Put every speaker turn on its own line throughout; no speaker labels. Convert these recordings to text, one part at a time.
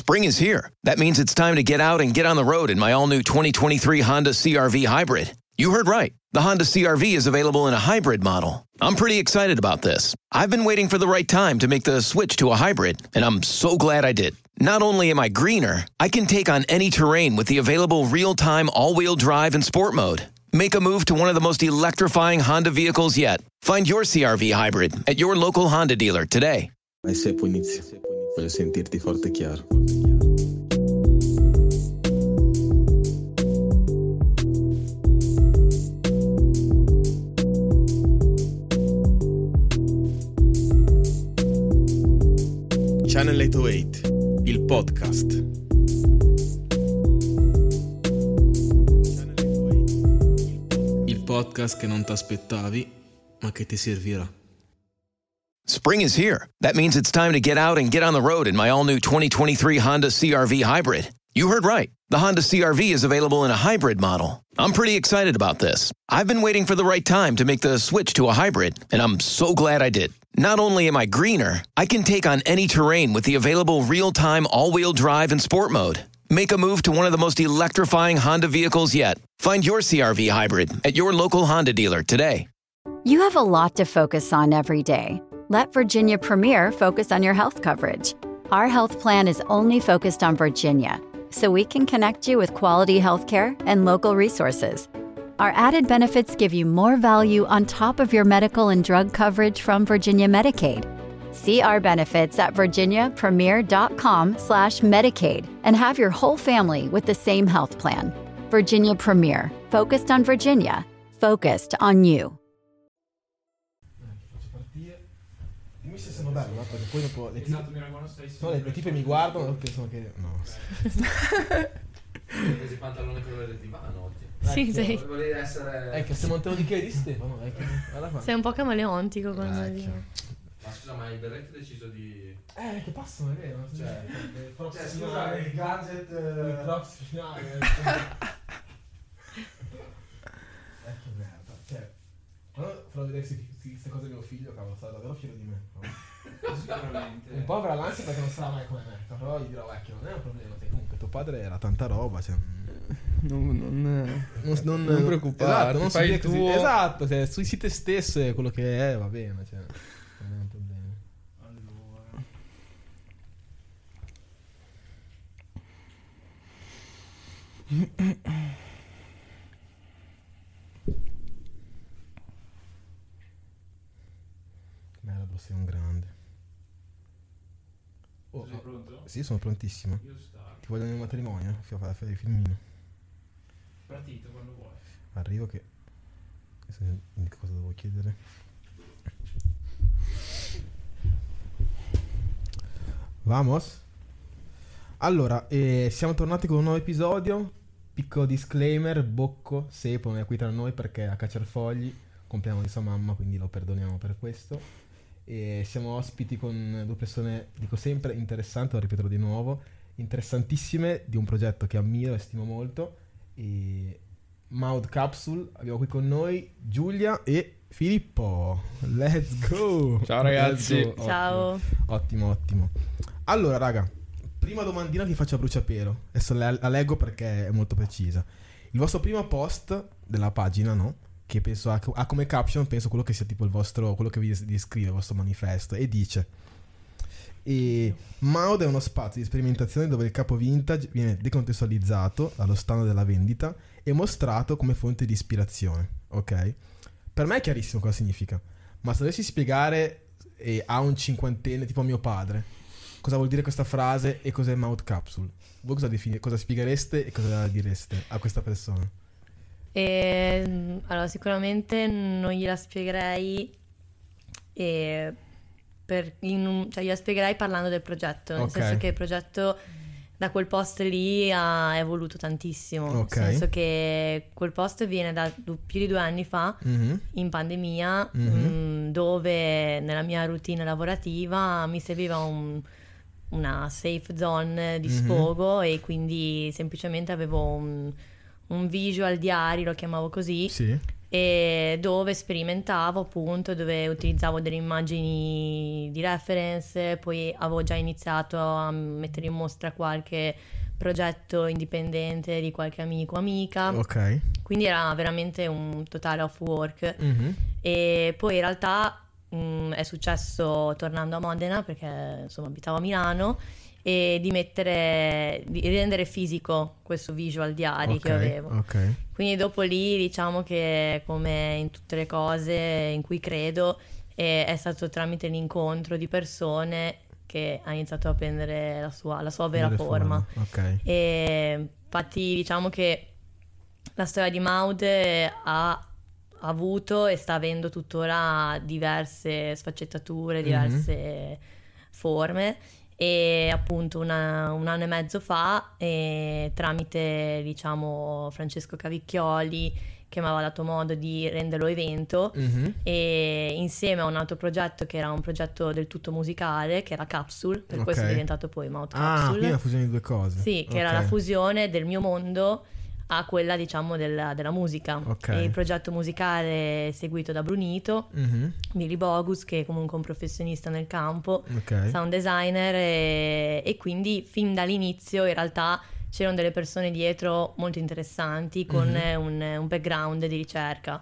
Spring is here. That means it's time to get out and get on the road in my all-new 2023 Honda CR-V Hybrid. You heard right. The Honda CR-V is available in a hybrid model. I'm pretty excited about this. I've been waiting for the right time to make the switch to a hybrid, and I'm so glad I did. Not only am I greener, I can take on any terrain with the available real-time all-wheel drive and sport mode. Make a move to one of the most electrifying Honda vehicles yet. Find your CR-V hybrid at your local Honda dealer today.
E se poi inizi, voglio sentirti forte e chiaro. Channel 808, il podcast. Il podcast che non ti aspettavi, ma che ti servirà.
Spring is here. That means it's time to get out and get on the road in my all-new 2023 Honda CR-V Hybrid. You heard right. The Honda CR-V is available in a hybrid model. I'm pretty excited about this. I've been waiting for the right time to make the switch to a hybrid, and I'm so glad I did. Not only am I greener, I can take on any terrain with the available real-time all-wheel drive and sport mode. Make a move to one of the most electrifying Honda vehicles yet. Find your CR-V hybrid at your local Honda dealer today.
You have a lot to focus on every day. Let Virginia Premier focus on your health coverage. Our health plan is only focused on Virginia, so we can connect you with quality healthcare and local resources. Our added benefits give you more value on top of your medical and drug coverage from Virginia Medicaid. See our benefits at virginiapremier.com/Medicaid and have your whole family with the same health plan. Virginia Premier, focused on Virginia, focused on you.
Dimmi se sono bello, perché poi dopo le tipe mi guardano e pensano che no.
Hai preso i pantaloni colore del divano oggi.
Sì, sì.
Volevi essere...
Ecco, stiamo un di che di Stefano, guarda qua.
Sei un po' camaleontico quando dico.
Ma scusa, ma il berretto ha deciso di...
Che passano, è vero.
Cioè,
scusa, il gadget... Il props finale. Che merda. Cioè, quando farò vedere queste cose a mio figlio, cavolo, sarà davvero fiero di me.
Sicuramente.
Un po' avrà l'ansia perché non sarà mai come me. Però gli dirò, vecchio, non è un problema. Comunque tuo padre era tanta roba, cioè... Non preoccuparti,
esatto, non fai il tuo.
Esatto, cioè, sui te stesso è quello che è, va bene, cioè, non è un problema.
Allora.
Merda, bro, sei un grande.
Sei pronto?
Sì, sono prontissimo.
Io starto.
Ti voglio nel matrimonio? Fare il filmino.
Partito quando vuoi.
Arrivo che... L'unica cosa devo chiedere. Vamos. Allora, siamo tornati con un nuovo episodio. Piccolo disclaimer, Bocco, Sepo non è qui tra noi perché è a cacciarfogli. Compleanno di sua mamma, quindi lo perdoniamo per questo. E siamo ospiti con due persone, dico sempre, interessanti, lo ripeterò di nuovo, interessantissime, di un progetto che ammiro e stimo molto. E Maud Capsule, abbiamo qui con noi Giulia e Filippo. Let's go.
Ciao ragazzi.
Let's go.
Ciao.
Ottimo. Allora raga, prima domandina che faccio a bruciapelo. Adesso la leggo perché è molto precisa. Il vostro primo post della pagina, no? Che penso ha come caption, penso quello che sia tipo il vostro, quello che vi descrive il vostro manifesto, e dice: Maud è uno spazio di sperimentazione dove il capo vintage viene decontestualizzato dallo stand della vendita e mostrato come fonte di ispirazione. Ok? Per me è chiarissimo cosa significa, ma se dovessi spiegare a un cinquantenne tipo mio padre cosa vuol dire questa frase e cos'è Maud Capsule, voi cosa spieghereste e cosa direste a questa persona?
Allora, sicuramente non gliela spiegherei, cioè gliela spiegherei parlando del progetto, nel senso che il progetto da quel post lì ha evoluto tantissimo, nel senso che quel post viene da più di 2 anni fa, in pandemia, dove nella mia routine lavorativa mi serviva una safe zone di sfogo, e quindi semplicemente avevo un visual diary, lo chiamavo così, e dove sperimentavo appunto, dove utilizzavo delle immagini di reference, poi avevo già iniziato a mettere in mostra qualche progetto indipendente di qualche amico o amica,
Ok.
quindi era veramente un totale off work.
Mhm.
E poi in realtà è successo tornando a Modena, perché insomma abitavo a Milano, e di rendere fisico questo visual diary
Ok,
che avevo.
Ok.
Quindi dopo lì diciamo che, come in tutte le cose in cui credo, è stato tramite l'incontro di persone che ha iniziato a prendere la sua vera
Delle
forma.
Ok.
E infatti diciamo che la storia di Maude ha avuto e sta avendo tuttora diverse sfaccettature, diverse forme, e appunto un anno e mezzo fa, tramite diciamo Francesco Cavicchioli, che mi aveva dato modo di renderlo evento,
Mhm.
e insieme a un altro progetto che era un progetto del tutto musicale, che era Capsule, per questo è
Ok.
diventato poi Mouth
Ah,
Capsule.
quindi la fusione di due cose.
Sì, che era
Ok.
la fusione del mio mondo a quella diciamo della musica.
Ok.
E il progetto musicale è seguito da Brunito,
Mhm.
Billy Bogus, che è comunque un professionista nel campo,
Ok.
sound designer, e quindi fin dall'inizio in realtà c'erano delle persone dietro molto interessanti con un background di ricerca,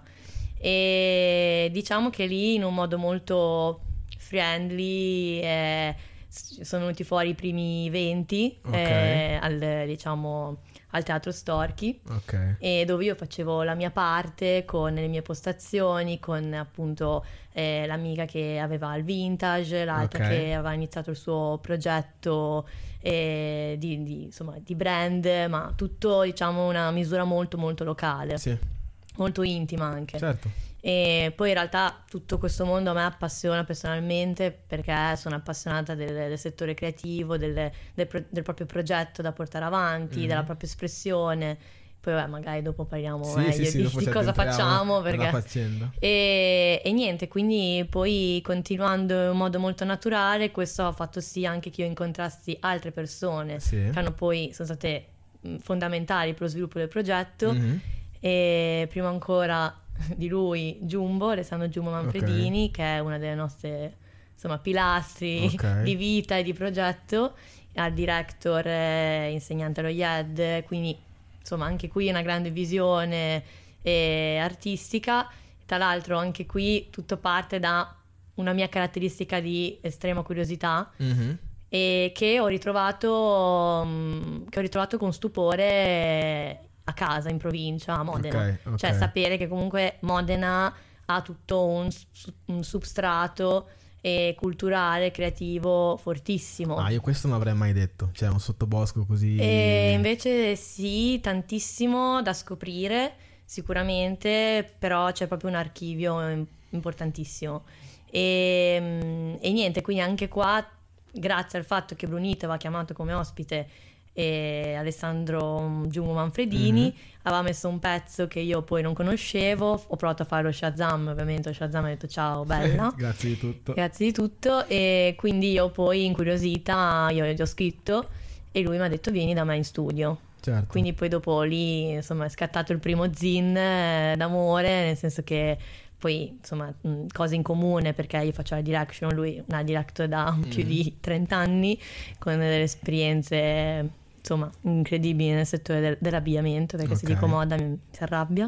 e diciamo che lì in un modo molto friendly sono venuti fuori i primi 20
Ok.
diciamo al Teatro Storchi,
Ok.
e dove io facevo la mia parte con le mie postazioni, con appunto l'amica che aveva il vintage, l'altra
Ok.
che aveva iniziato il suo progetto insomma, di brand, ma tutto diciamo una misura molto molto locale,
Sì,
molto intima anche.
certo.
E poi in realtà tutto questo mondo a me appassiona personalmente, perché sono appassionata del settore creativo, del proprio progetto da portare avanti, della propria espressione. Poi vabbè, magari dopo parliamo
Sì,
meglio
sì, sì,
di
dopo ci
cosa
addentriamo
facciamo,
nella
perché...
faccenda.
E niente, quindi poi continuando in un modo molto naturale, questo ha fatto sì anche che io incontrassi altre persone
Sì.
che sono state fondamentali per lo sviluppo del progetto.
Mhm.
E prima ancora di lui Alessandro Giumbo Manfredini,
Ok.
che è una delle nostre insomma pilastri
Ok.
di vita e di progetto, art director, insegnante allo IED, quindi insomma anche qui una grande visione artistica. Tra l'altro anche qui tutto parte da una mia caratteristica di estrema curiosità,
Mhm.
e che ho ritrovato con stupore a casa in provincia, a Modena.
Ok, ok.
Cioè sapere che comunque Modena ha tutto un substrato culturale, creativo fortissimo.
Ah, io questo non avrei mai detto. Cioè, un sottobosco così.
E invece sì, tantissimo da scoprire sicuramente, però c'è proprio un archivio importantissimo. E niente, quindi anche qua, grazie al fatto che Brunito aveva chiamato come ospite Alessandro Giumbo Manfredini, aveva messo un pezzo che io poi non conoscevo, ho provato a fare lo Shazam, ovviamente lo Shazam ha detto ciao bella,
Grazie di tutto.
grazie di tutto, e quindi io poi incuriosita io gli ho scritto e lui mi ha detto vieni da me in studio.
Certo.
Quindi poi dopo lì insomma è scattato il primo zin d'amore, nel senso che poi insomma cose in comune, perché io faccio la direction, lui una director da più di 30 anni con delle esperienze insomma incredibili nel settore dell'abbigliamento, perché se
Ok.
dico moda si arrabbia,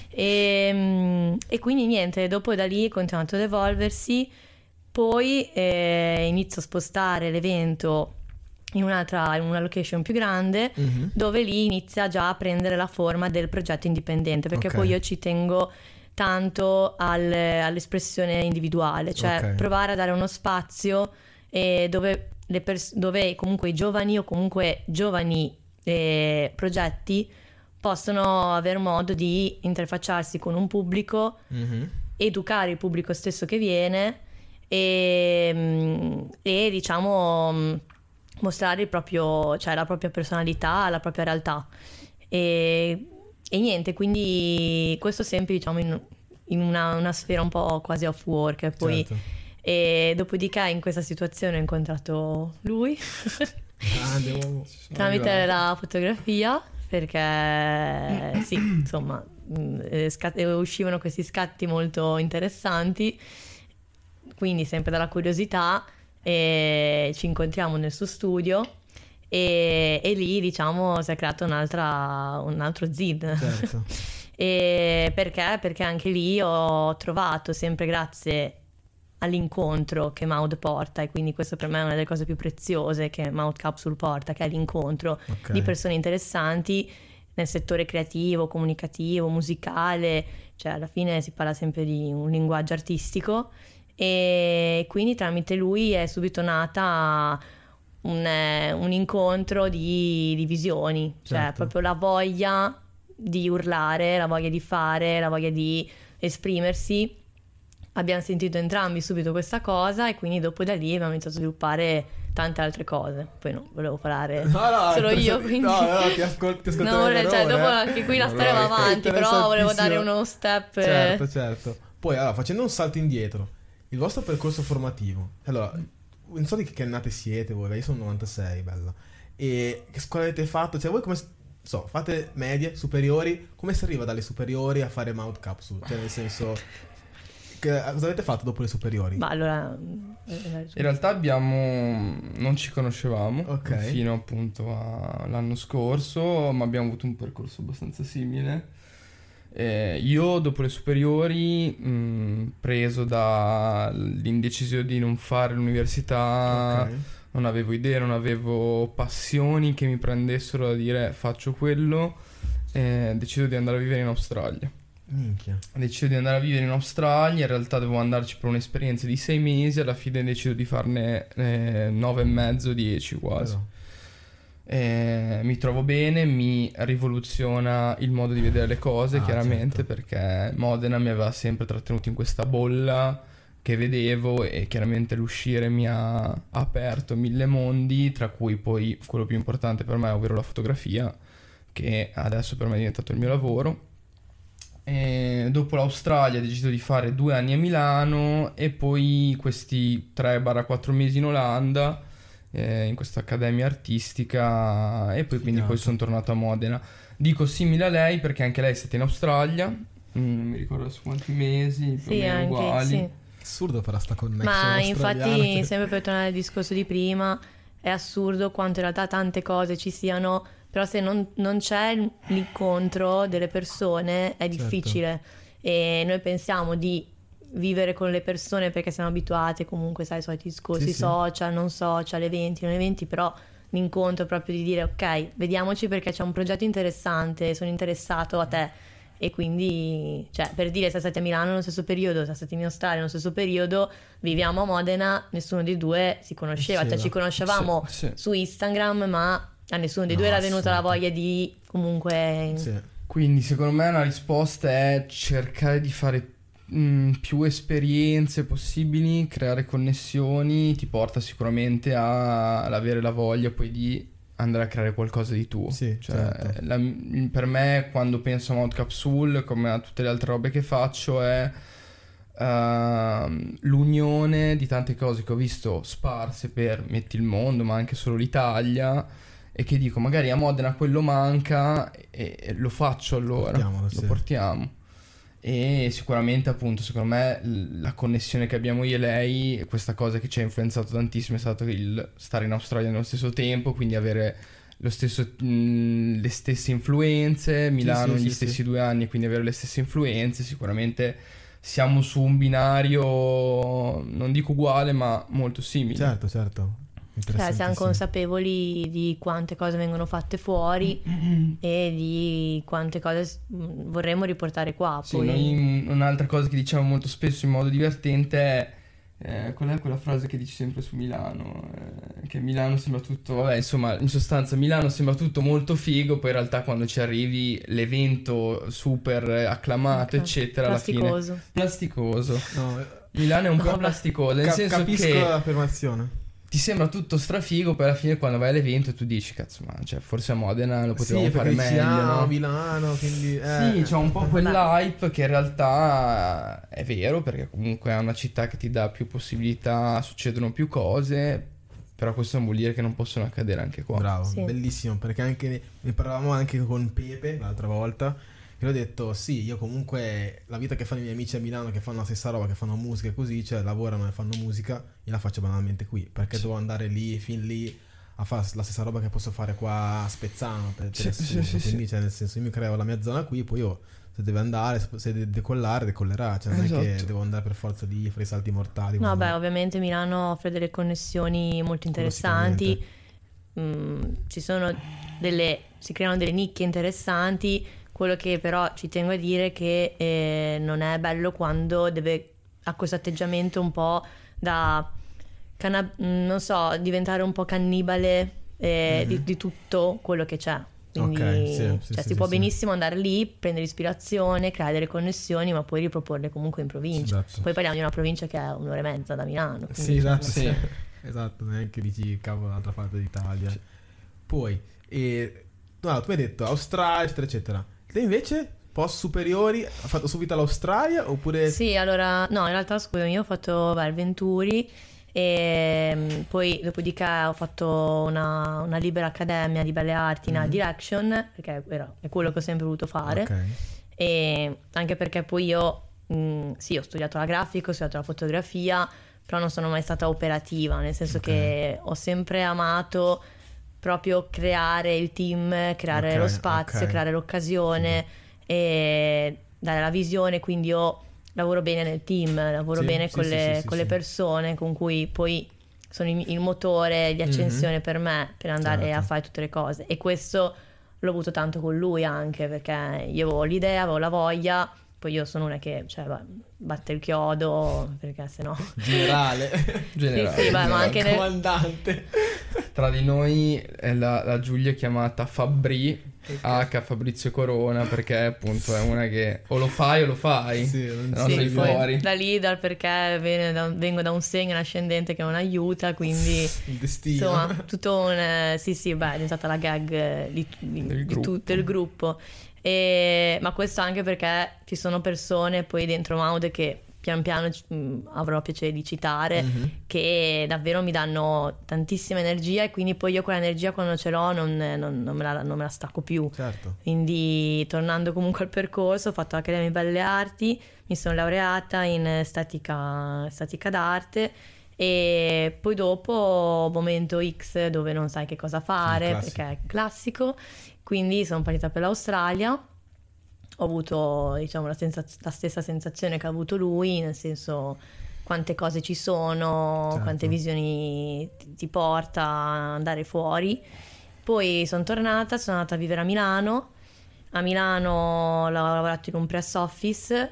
e quindi niente, dopo da lì è continuato ad evolversi. Poi inizio a spostare l'evento in una location più grande,
Mhm.
dove lì inizia già a prendere la forma del progetto indipendente, perché
Ok.
poi io ci tengo tanto all'espressione individuale, cioè
Ok.
provare a dare uno spazio dove dove comunque i giovani o comunque giovani progetti possono aver modo di interfacciarsi con un pubblico,
Mhm.
educare il pubblico stesso che viene e diciamo mostrare il proprio, cioè la propria personalità, la propria realtà, e niente, quindi questo sempre diciamo in una sfera un po' quasi off work, e poi
Certo.
e dopodiché in questa situazione ho incontrato lui
Grande uomo.
tramite la fotografia, perché sì, insomma, uscivano questi scatti molto interessanti, quindi sempre dalla curiosità ci incontriamo nel suo studio e lì diciamo si è creato un altro ZID.
Certo.
E perché anche lì ho trovato, sempre grazie all'incontro che Maud porta, e quindi questo per me è una delle cose più preziose che Maud Capsule porta, che è l'incontro di persone interessanti nel settore creativo, comunicativo, musicale, cioè alla fine si parla sempre di un linguaggio artistico, e quindi tramite lui è subito nata un incontro di visioni, cioè
Certo.
proprio la voglia di urlare, la voglia di fare, la voglia di esprimersi. Abbiamo sentito entrambi subito questa cosa e quindi dopo da lì abbiamo iniziato a sviluppare tante altre cose. Poi non volevo parlare solo io, quindi
No, ti ascolto
cioè, dopo anche qui la storia va avanti, però volevo dare uno step.
Certo. Poi allora, facendo un salto indietro, il vostro percorso formativo. Allora, non so di che annate siete voi, io sono 96, bello. E che scuola avete fatto? Cioè voi come fate medie, superiori, come si arriva dalle superiori a fare Maud Capsule? Cioè nel senso, cosa avete fatto dopo le superiori?
Ma allora
in realtà non ci conoscevamo fino appunto all'anno scorso, ma abbiamo avuto un percorso abbastanza simile. Io dopo le superiori, preso dall'indecisione di non fare l'università, non avevo idee, non avevo passioni che mi prendessero da dire faccio quello, decido di andare a vivere in Australia.
Minchia.
Decido di andare a vivere in Australia, in realtà dovevo andarci per un'esperienza di 6 mesi, alla fine decido di farne 9 e mezzo, 10 quasi. Mi trovo bene, mi rivoluziona il modo di vedere le cose, chiaramente, certo. Perché Modena mi aveva sempre trattenuto in questa bolla che vedevo e chiaramente l'uscire mi ha aperto 1000 mondi, tra cui poi quello più importante per me, ovvero la fotografia, che adesso per me è diventato il mio lavoro. E dopo l'Australia ho deciso di fare 2 anni a Milano e poi questi 3-4 mesi in Olanda, in questa accademia artistica, e poi quindi poi sono tornato a Modena. Dico simile a lei perché anche lei è stata in Australia, non mi ricordo su quanti mesi, più o meno
anche,
uguali.
sì.
Assurdo farà sta connection.
Ma infatti, sempre per tornare al discorso di prima, è assurdo quanto in realtà tante cose ci siano, però se non c'è l'incontro delle persone è difficile. E noi pensiamo di vivere con le persone perché siamo abituate comunque, sai, ai soliti discorsi, social, non social, eventi, non eventi, però l'incontro proprio di dire ok, vediamoci perché c'è un progetto interessante, sono interessato a te. E quindi, cioè, per dire, siamo stati a Milano nello stesso periodo, siamo stati in Australia nello stesso periodo, viviamo a Modena, nessuno dei due si conosceva, cioè ci conoscevamo su Instagram, ma a nessuno dei due era venuta la voglia di comunque...
Quindi secondo me una risposta è cercare di fare più esperienze possibili, creare connessioni, ti porta sicuramente ad avere la voglia poi di andare a creare qualcosa di tuo. Per me, quando penso a Maud Capsule, come a tutte le altre robe che faccio, è l'unione di tante cose che ho visto sparse per metti il mondo, ma anche solo l'Italia, e che dico magari a Modena quello manca e lo faccio, allora lo portiamo. E sicuramente, appunto, secondo me la connessione che abbiamo io e lei, questa cosa che ci ha influenzato tantissimo, è stato il stare in Australia nello stesso tempo, quindi avere le stesse influenze, Milano gli stessi 2 anni, quindi avere le stesse influenze. Sicuramente siamo su un non dico uguale, ma molto simile.
Certo.
Siamo consapevoli di quante cose vengono fatte fuori e di quante cose vorremmo riportare qua. Poi
Noi, un'altra cosa che diciamo molto spesso in modo divertente è qual è quella frase che dici sempre su Milano, che Milano sembra tutto, vabbè, insomma, in sostanza Milano sembra tutto molto figo, poi in realtà quando ci arrivi l'evento super acclamato, eccetera,
plasticoso.
alla fine plasticoso. No, Milano è un po' plasticoso, nel senso
capisco
che
l'affermazione.
Ti sembra tutto strafigo, poi alla fine quando vai all'evento tu dici cazzo, ma cioè, forse a Modena lo potevamo fare meglio, no?
Milano, quindi
sì, c'è un po' quell'hype che in realtà è vero, perché comunque è una città che ti dà più possibilità, succedono più cose, Però questo non vuol dire che non possono accadere anche qua.
Bravo,
Sì.
bellissimo, perché anche ne parlavamo anche con Pepe l'altra volta, che ho detto sì, io comunque la vita che fanno i miei amici a Milano, che fanno la stessa roba, che fanno musica e così, cioè lavorano e fanno musica, io la faccio banalmente qui, perché devo andare lì, fin lì, a fare la stessa roba che posso fare qua a Spezzano, per
Sì,
assurdo.
sì, sì,
Quindi cioè, nel senso, io mi creo la mia zona qui, poi io se deve andare, se deve decollare, decollerà, cioè non è che
Esatto.
devo andare per forza di fare i salti mortali.
No,
quando-
beh, ovviamente Milano offre delle connessioni molto
Quello
interessanti. Ci sono si creano delle nicchie interessanti. Quello che però ci tengo a dire è che non è bello quando ha questo atteggiamento un po' da non so, diventare un po' cannibale di tutto quello che c'è. Quindi
Ok, sì,
cioè,
sì,
si
sì,
può
sì.
benissimo andare lì, prendere ispirazione, creare delle connessioni, ma poi riproporle comunque in provincia.
Esatto.
Poi parliamo di una provincia che è 1 ora e mezza da Milano.
Sì,
quindi,
esatto,
Sì.
sì. Esatto, neanche dici cavolo dall'altra parte d'Italia. Poi, no, tu mi hai detto Australia, eccetera, eccetera. Te invece, post superiori, hai fatto subito all'Australia oppure...
Sì, allora, no, in realtà scusami, io ho fatto il Venturi e poi dopodiché ho fatto una libera accademia di belle arti in Art Direction, perché è quello che ho sempre voluto fare.
Ok.
E anche perché poi io, sì, ho studiato la grafica, ho studiato la fotografia, però non sono mai stata operativa, nel senso
Ok.
che ho sempre amato proprio creare il team, creare
Ok,
lo spazio,
ok.
creare l'occasione e dare la visione, quindi io lavoro bene nel team, lavoro
Sì,
bene
sì,
con
sì,
le,
sì,
con
sì.
le persone con cui poi sono il motore di accensione per me, per andare
Certo.
a fare tutte le cose. E questo l'ho avuto tanto con lui anche, perché io avevo l'idea, avevo la voglia, poi io sono una che batte il chiodo, perché sennò...
Generale.
Generale.
Sì, beh, ma anche nel...
Comandante.
Tra di noi è la Giulia è chiamata Fabri, H Fabrizio Corona, perché appunto è una che o lo fai o lo fai,
Sì,
se
non
no
sì,
sei
poi
fuori.
da lì, dal perché vengo da un segno, un ascendente che non aiuta, quindi
Il destino.
insomma tutto un... sì, beh, è diventata la gag del gruppo. Ma questo anche perché ci sono persone poi dentro Maude che pian piano avrò piacere di citare, che davvero mi danno tantissima energia, e quindi poi io quell'energia quando ce l'ho non me la stacco più.
Certo.
Quindi tornando comunque al percorso, ho fatto l'Accademia di Belle Arti, mi sono laureata in estetica d'arte, e poi dopo momento X dove non sai che cosa fare,
classico.
perché è classico, quindi sono partita per l'Australia. Ho avuto, diciamo, la stessa sensazione che ha avuto lui, nel senso quante cose ci sono,
Certo.
quante visioni ti porta a andare fuori. Poi sono tornata, sono andata a vivere a Milano. A Milano ho lavorato in un press office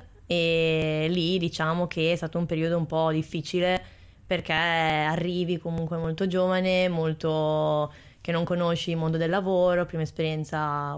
e lì diciamo che è stato un periodo un po' difficile, perché arrivi comunque molto giovane, molto che non conosci il mondo del lavoro, prima esperienza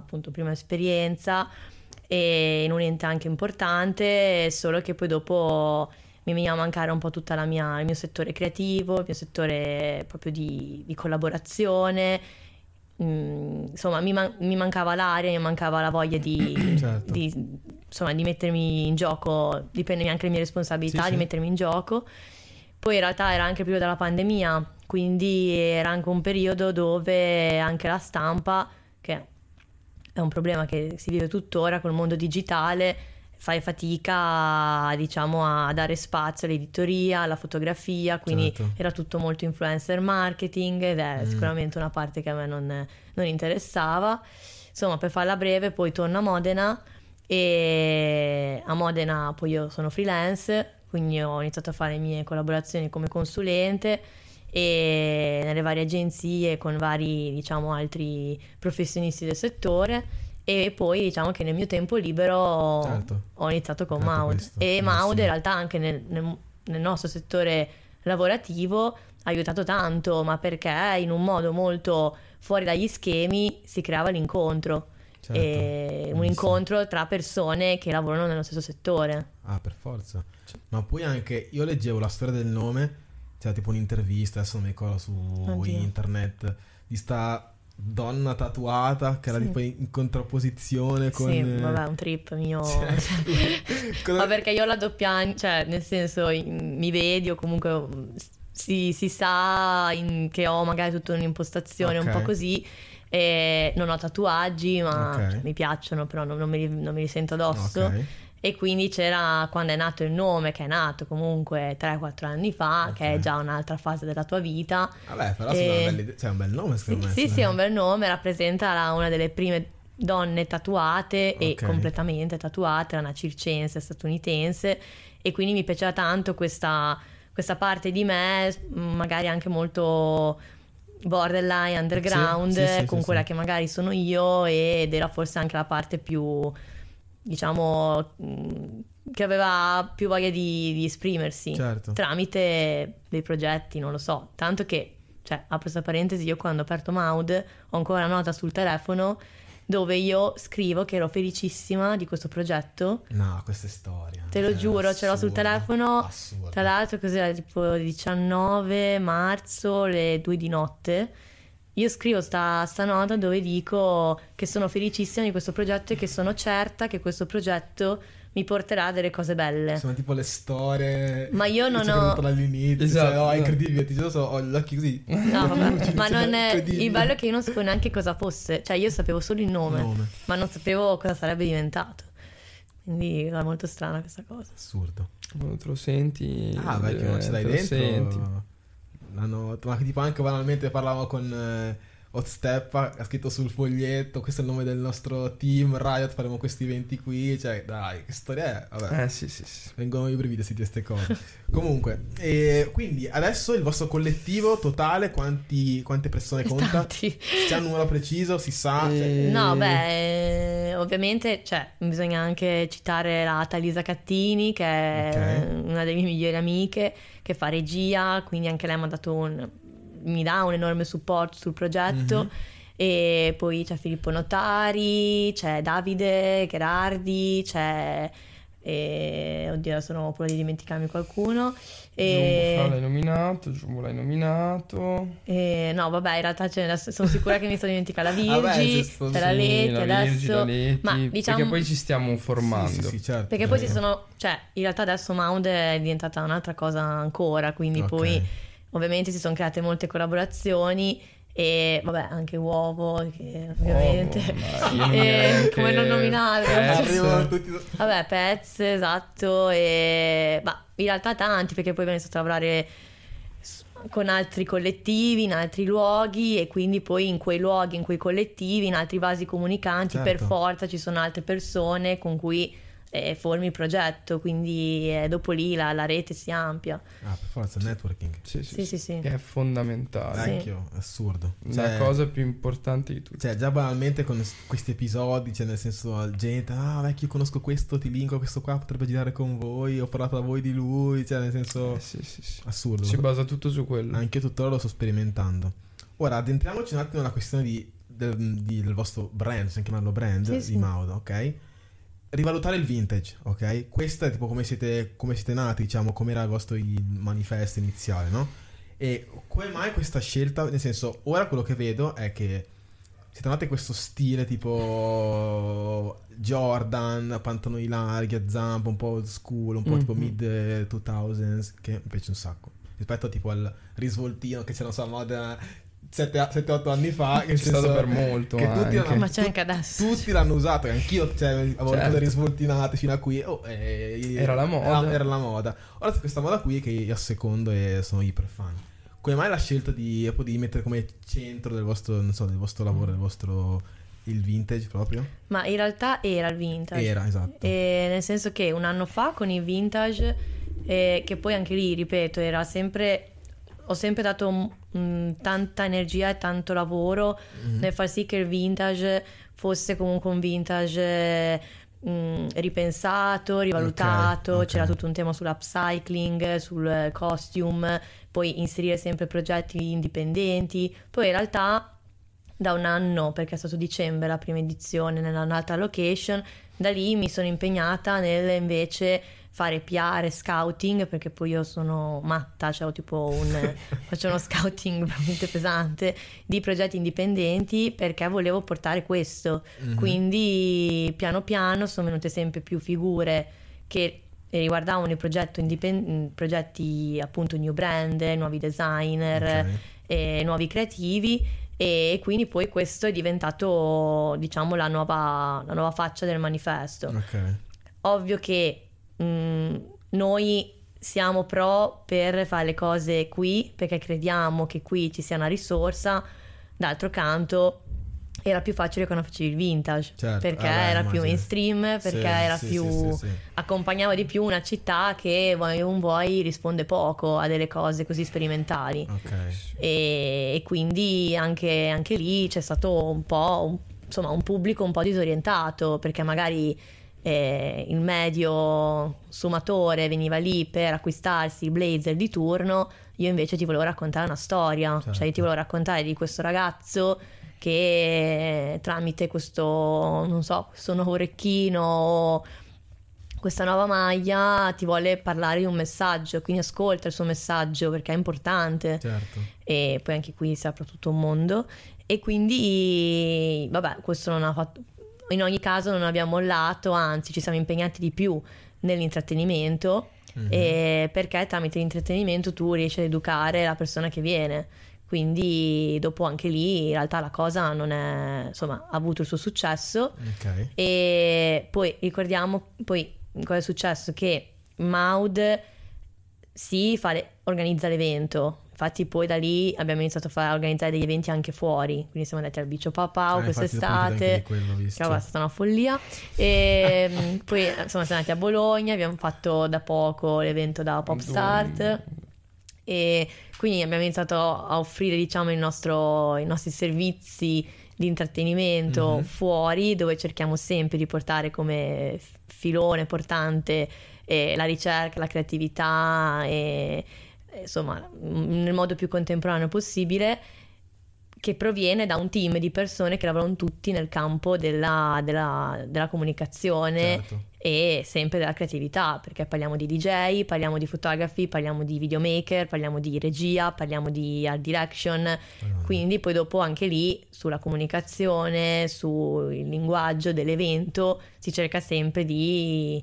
e in un ente anche importante, solo che poi dopo mi veniva a mancare un po' tutta il mio settore creativo, il mio settore proprio di collaborazione. Insomma mi mancava l'aria, mi mancava la voglia
Certo.
di mettermi in gioco, di prendermi anche le mie responsabilità,
Sì,
di
sì.
mettermi in gioco. Poi in realtà era anche il periodo della pandemia, quindi era anche un periodo dove anche la stampa, che è un problema che si vive tuttora col mondo digitale, fai fatica, diciamo, a dare spazio all'editoria, alla fotografia, quindi
Certo.
era tutto molto influencer marketing, ed è sicuramente una parte che a me non interessava. Insomma, per farla breve, poi torno a Modena, e a Modena poi io sono freelance, quindi ho iniziato a fare le mie collaborazioni come consulente e nelle varie agenzie con vari, diciamo, altri professionisti del settore. E poi diciamo che nel mio tempo libero
Certo.
ho iniziato con
Creato
Maude,
questo,
e
benissimo.
Maude in realtà anche nel nostro settore lavorativo ha aiutato tanto, ma perché in un modo molto fuori dagli schemi si creava l'incontro.
Certo.
E un
Benissimo.
incontro tra persone che lavorano nello stesso settore.
Ah, per forza. Ma poi anche io leggevo la storia del nome, c'era tipo un'intervista, adesso non mi ricordo su
Oddio.
internet, di sta donna tatuata che era
Sì.
tipo in contrapposizione con...
Sì, vabbè, un trip mio.
Cioè, cosa-
Ma perché io ho la doppia, cioè nel senso mi vedi o comunque si sa che ho magari tutta un'impostazione un po' così. E non ho tatuaggi, ma mi piacciono, però non me li sento addosso. E quindi c'era, quando è nato il nome, che è nato comunque 3-4 anni fa, che è già un'altra fase della tua vita.
Vabbè, però è un bel nome, secondo me.
Sì, è un bel nome, rappresenta una delle prime donne tatuate e completamente tatuate, era una circense statunitense, e quindi mi piaceva tanto questa parte di me, magari anche molto borderline, underground, con quella che magari sono io, ed era forse anche la parte più, diciamo, che aveva più voglia di esprimersi tramite dei progetti, non lo so, tanto che, cioè, apro questa parentesi, io quando ho aperto Maud ho ancora una nota sul telefono dove io scrivo che ero felicissima di questo progetto.
No, questa è storia.
Te lo giuro, ce l'ho sul telefono.
Assurdo.
Tra l'altro cos'era, tipo 19 marzo, le 2 di notte. Io scrivo sta nota dove dico che sono felicissima di questo progetto e che sono certa che questo progetto mi porterà a delle cose belle.
Sono tipo le storie.
Ma io non ho
dall'inizio, cioè, è incredibile, ti giuro, ho gli occhi così.
No, vabbè. Ma non è il bello è che io non sapevo neanche cosa fosse, cioè io sapevo solo il nome. Ma non sapevo cosa sarebbe diventato. Quindi era molto strana questa cosa.
Assurdo.
Quando te lo senti,
che non ce l'hai dentro.
Senti.
Ma tipo anche banalmente parlavo con Hot Step, ha scritto sul foglietto: questo è il nome del nostro team Riot, faremo questi eventi qui, cioè dai, che storia è? Vabbè.
Sì.
Vengono i brividi di queste cose. Comunque, quindi adesso il vostro collettivo totale quante persone conta?
Tanti.
C'è un numero preciso, si sa?
No, ovviamente, cioè, bisogna anche citare la Talisa Cattini, che è una delle mie migliori amiche, che fa regia, quindi anche lei mi dà un enorme supporto sul progetto. E poi c'è Filippo Notari, c'è Davide Gherardi, c'è oddio, adesso non ho paura di dimenticarmi qualcuno.
Giumbo l'hai nominato.
No, vabbè, in realtà sono sicura che mi sto dimenticando la Virgi, c'è la Leti adesso. Ma diciamo,
perché poi ci stiamo formando.
Sì, certo.
Perché poi cioè, in realtà adesso Maud è diventata un'altra cosa ancora, quindi poi ovviamente si sono create molte collaborazioni. E vabbè, anche Uovo, che ovviamente come non nominare vabbè, Pez, esatto. Ma in realtà tanti, perché poi abbiamo iniziato a lavorare con altri collettivi in altri luoghi, e quindi poi in quei luoghi, in quei collettivi, in altri vasi comunicanti, per forza ci sono altre persone con cui formi il progetto, quindi dopo lì la rete si amplia.
Per forza, networking.
Sì.
Che è fondamentale.
Vecchio, assurdo.
La cosa più importante di tutto.
Cioè, già banalmente con questi episodi, cioè nel senso, gente, vecchio, conosco questo, ti linko questo qua, potrebbe girare con voi, ho parlato a voi di lui, cioè nel senso,
sì.
assurdo.
Si basa tutto su quello.
Anche io tuttora lo sto sperimentando. Ora, addentriamoci un attimo nella questione del vostro brand, possiamo chiamarlo brand, di Maud, ok? Rivalutare il vintage, ok? Questo è tipo come siete nati, diciamo, come era il vostro manifesto iniziale, no? E come mai questa scelta? Nel senso, ora quello che vedo è che siete nati questo stile tipo Jordan, pantaloni larghi a zampa, un po' old school, un po' tipo mid 2000s, che mi piace un sacco. Rispetto tipo al risvoltino che c'era, non so, moda 7-8 anni fa, che
c'è stato per molto,
che tutti
ma c'è anche adesso,
tutti l'hanno usato, anch'io, cioè, avevo le risvoltinate fino a qui,
era la moda.
Era la moda. Ora c'è questa moda qui che io assecondo e sono iper fan. Come mai la scelta di mettere come centro del vostro, non so, del vostro lavoro, il vintage proprio? Ma
in realtà era il vintage.
Era, esatto.
Nel senso che un anno fa con il vintage, che poi anche lì, ripeto, ho sempre dato tanta energia e tanto lavoro nel far sì che il vintage fosse comunque un vintage ripensato, rivalutato. C'era tutto un tema sull'upcycling, sul costume, poi inserire sempre progetti indipendenti. Poi in realtà da un anno, perché è stato dicembre la prima edizione nell'altra location, da lì mi sono impegnata nel invece fare PR e scouting, perché poi io sono matta, cioè tipo faccio uno scouting veramente pesante di progetti indipendenti, perché volevo portare questo. Quindi piano piano sono venute sempre più figure che e riguardavano i progetti appunto new brand, nuovi designer, nuovi creativi, e quindi poi questo è diventato, diciamo, la nuova faccia del manifesto. Ovvio che noi siamo pro per fare le cose qui perché crediamo che qui ci sia una risorsa. D'altro canto era più facile quando facevi il vintage, perché era più mainstream, perché era più accompagnava di più una città che vuoi non vuoi risponde poco a delle cose così sperimentali. E quindi anche lì c'è stato un po' un pubblico un po' disorientato, perché magari il medio sfumatore veniva lì per acquistarsi il blazer di turno, io invece ti volevo raccontare una storia, cioè io ti volevo raccontare di questo ragazzo che tramite questo nuovo orecchino, questa nuova maglia, ti vuole parlare di un messaggio, quindi ascolta il suo messaggio perché è importante. E poi anche qui si apre tutto un mondo, e quindi vabbè, questo non ha fatto, in ogni caso non abbiamo mollato, anzi ci siamo impegnati di più nell'intrattenimento, perché tramite l'intrattenimento tu riesci ad educare la persona che viene. Quindi dopo anche lì in realtà la cosa non è, ha avuto il suo successo. E poi ricordiamo cosa è successo, che Maud organizza l'evento, infatti poi da lì abbiamo iniziato a organizzare degli eventi anche fuori, quindi siamo andati al Bicio Papao quest'estate, che è stata una follia, e poi siamo andati a Bologna, abbiamo fatto da poco l'evento da Popstart, e quindi abbiamo iniziato a offrire, diciamo, i nostri servizi di intrattenimento fuori, dove cerchiamo sempre di portare come filone portante la ricerca, la creatività, e insomma nel modo più contemporaneo possibile, che proviene da un team di persone che lavorano tutti nel campo della comunicazione, e sempre della creatività, perché parliamo di DJ, parliamo di fotografi, parliamo di videomaker, parliamo di regia, parliamo di art direction, quindi poi dopo anche lì sulla comunicazione, sul linguaggio dell'evento si cerca sempre di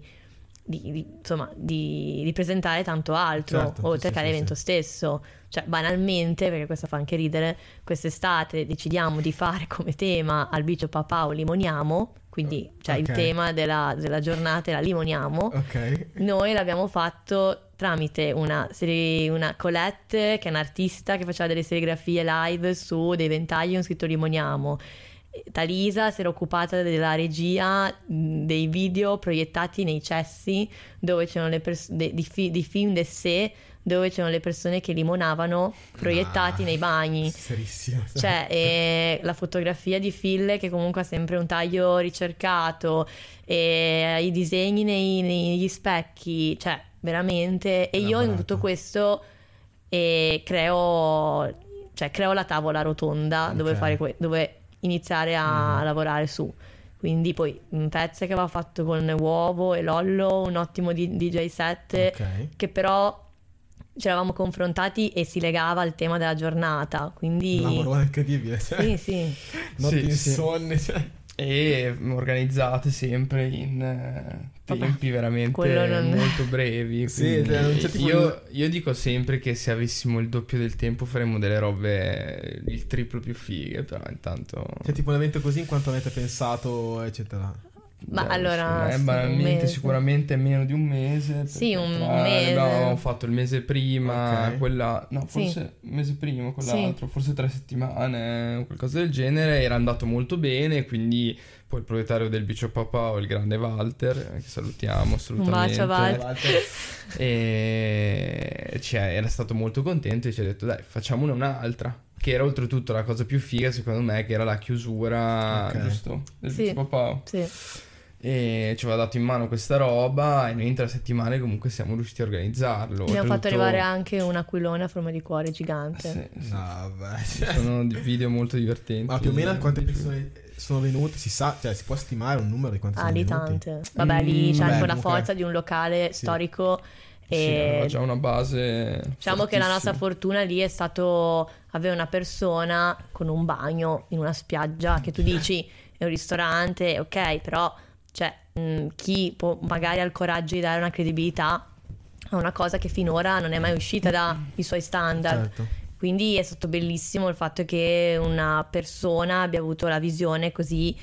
presentare tanto altro, oltre che all'evento stesso. Cioè, banalmente, perché questo fa anche ridere, quest'estate decidiamo di fare come tema al Bicio Papao limoniamo, quindi il tema della giornata era limoniamo. Noi l'abbiamo fatto tramite una Colette, che è un'artista che faceva delle serigrafie live su dei ventagli con scritto limoniamo. Talisa si era occupata della regia dei video proiettati nei cessi, dove c'erano di film d'essè, dove c'erano le persone che limonavano proiettati nei bagni. Serissimo. Cioè, la fotografia di Phil, che comunque ha sempre un taglio ricercato, e i disegni negli specchi, cioè veramente. E io in tutto questo creo la tavola rotonda dove iniziare a lavorare su. Quindi poi un pezzo che aveva fatto con Uovo e Lollo, un ottimo DJ set, che però ci eravamo confrontati e si legava al tema della giornata, quindi
un lavoro incredibile, notti insonne,
e organizzate sempre in tempi veramente molto brevi. Io dico sempre che se avessimo il doppio del tempo faremmo delle robe il triplo più fighe, però intanto
tipo un evento così, in quanto avete pensato, eccetera.
Ma allora
banalmente sicuramente meno di un mese,
un mese
abbiamo fatto il mese prima, forse il mese prima quell'altro, forse 3 settimane, qualcosa del genere, era andato molto bene, quindi poi il proprietario del Bicio Papao, il grande Walter, che salutiamo assolutamente,
un bacio a Walter,
e era stato molto contento e ci ha detto dai, facciamone un'altra, che era oltretutto la cosa più figa secondo me, che era la chiusura, giusto? Del Bicio Papao. E ci aveva dato in mano questa roba, e noi in 3 settimane comunque siamo riusciti a organizzarlo.
Abbiamo fatto arrivare anche un aquilone a forma di cuore gigante.
Sono video molto divertenti.
Ma più o meno quante persone sono venute? Si sa, si può stimare un numero di quante sono venute?
Tante. Vabbè, lì c'è anche la forza di un locale storico. E
aveva già una base.
Diciamo che la nostra fortuna lì è stato avere una persona con un bagno in una spiaggia, che tu dici è un ristorante, ok, però chi magari ha il coraggio di dare una credibilità a una cosa che finora non è mai uscita dai suoi standard.
Certo.
Quindi è stato bellissimo il fatto che una persona abbia avuto la visione così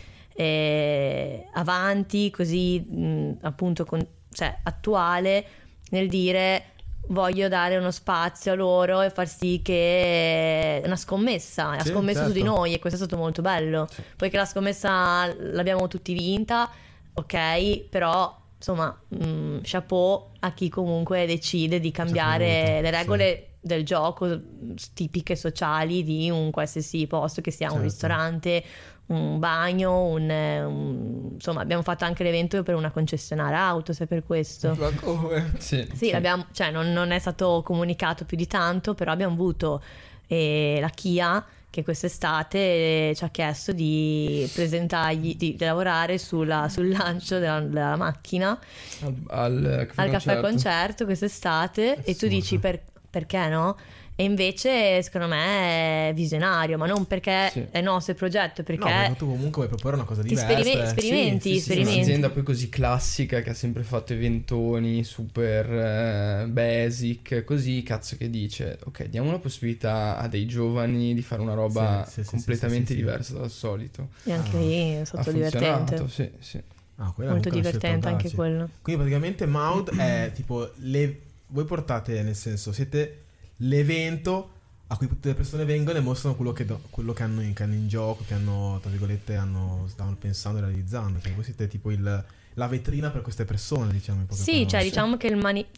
avanti, così appunto cioè, attuale, nel dire voglio dare uno spazio a loro e far sì che una scommessa, ha
Sì,
scommesso su di
certo.
noi, e questo è stato molto bello. Poi che la scommessa l'abbiamo tutti vinta, ok, però insomma chapeau a chi comunque decide di cambiare
voluto,
le regole del gioco tipiche sociali di un qualsiasi posto, che sia un
Certo.
ristorante, un bagno, insomma abbiamo fatto anche l'evento per una concessionaria auto, se per questo.
Ma come?
Sì, l'abbiamo, cioè non è stato comunicato più di tanto, però abbiamo avuto la Kia che quest'estate ci ha chiesto di presentargli, di lavorare sul lancio della macchina
al
caffè concerto quest'estate, e tu dici perché no? E invece secondo me è visionario, ma non perché è nostro il progetto,
No,
perché
perché tu comunque vuoi proporre una cosa
ti
diversa.
sperimenti.
Sì, un'azienda poi così classica che ha sempre fatto eventoni super basic, così cazzo che dice ok, diamo una possibilità a dei giovani di fare una roba completamente diversa dal solito.
E anche lì è stato
Ha
divertente.
funzionato, sì.
Quella
Molto
è una scelta
divertente anche
audace.
quello.
Quindi praticamente Maud è tipo voi portate, nel senso, siete l'evento a cui tutte le persone vengono e mostrano quello che hanno in gioco, che hanno, tra virgolette, stavano pensando e realizzando. Cioè voi siete tipo la vetrina per queste persone, diciamo, in poche
Sì,
parole.
cioè diciamo che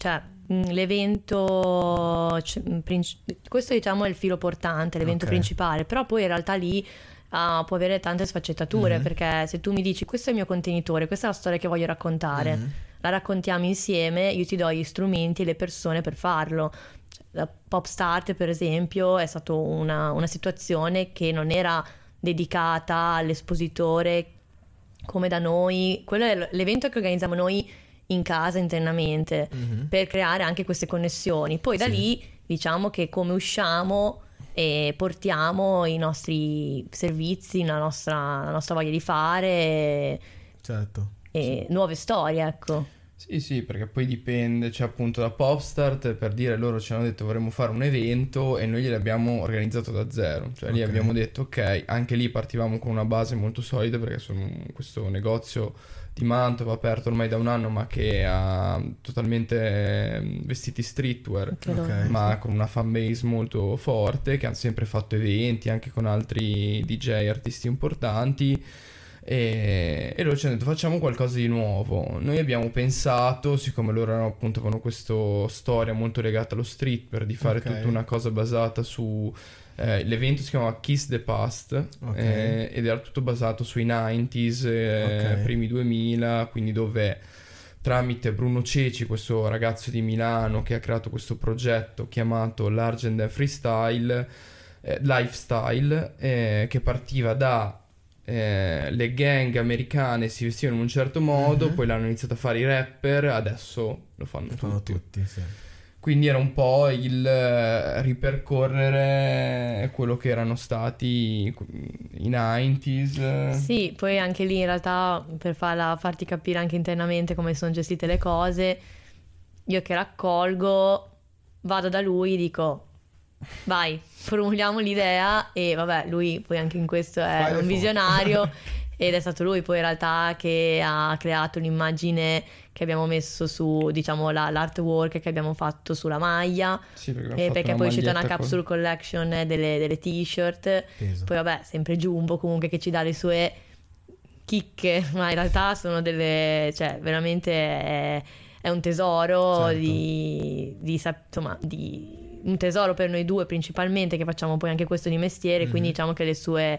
l'evento, questo diciamo è il filo portante, l'evento
Ok.
principale, però poi in realtà lì può avere tante sfaccettature, perché se tu mi dici questo è il mio contenitore, questa è la storia che voglio raccontare, la raccontiamo insieme, io ti do gli strumenti e le persone per farlo. La Pop Start, per esempio, è stata una situazione che non era dedicata all'espositore come da noi. Quello è l'evento che organizziamo noi in casa internamente, per creare anche queste connessioni. Poi da lì diciamo che come usciamo e portiamo i nostri servizi, la nostra voglia di fare
Certo.
e nuove storie, ecco.
Sì, perché poi dipende, cioè appunto da Popstart, per dire, loro ci hanno detto vorremmo fare un evento e noi gliel'abbiamo organizzato da zero, cioè lì abbiamo detto ok, anche lì partivamo con una base molto solida, perché sono questo negozio di Mantova aperto ormai da un anno, ma che ha totalmente vestiti streetwear, ma con una fanbase molto forte, che hanno sempre fatto eventi anche con altri DJ, artisti importanti. E loro ci hanno detto facciamo qualcosa di nuovo. Noi abbiamo pensato, siccome loro avevano questa storia molto legata allo streetwear, di fare tutta una cosa basata su l'evento si chiamava Kiss the Past, ed era tutto basato sui 90s, primi 2000, quindi dove tramite Bruno Ceci, questo ragazzo di Milano che ha creato questo progetto chiamato l'Argent Freestyle Lifestyle, che partiva da le gang americane si vestivano in un certo modo, poi l'hanno iniziato a fare i rapper, adesso lo fanno tutti.
Sì.
Quindi era un po' il ripercorrere quello che erano stati i 90s.
Sì, poi anche lì in realtà per farti capire anche internamente come sono gestite le cose, io che raccolgo vado da lui e dico vai, formuliamo l'idea, e vabbè, lui poi anche in questo è un visionario ed è stato lui poi in realtà che ha creato l'immagine che abbiamo messo su, diciamo, l'artwork che abbiamo fatto sulla maglia, perché poi è uscita una capsule collection delle t-shirt. Poi vabbè, sempre Jumbo comunque che ci dà le sue chicche, ma in realtà sono delle, cioè veramente è un tesoro, insomma, un tesoro per noi due principalmente, che facciamo poi anche questo di mestiere, quindi diciamo che le sue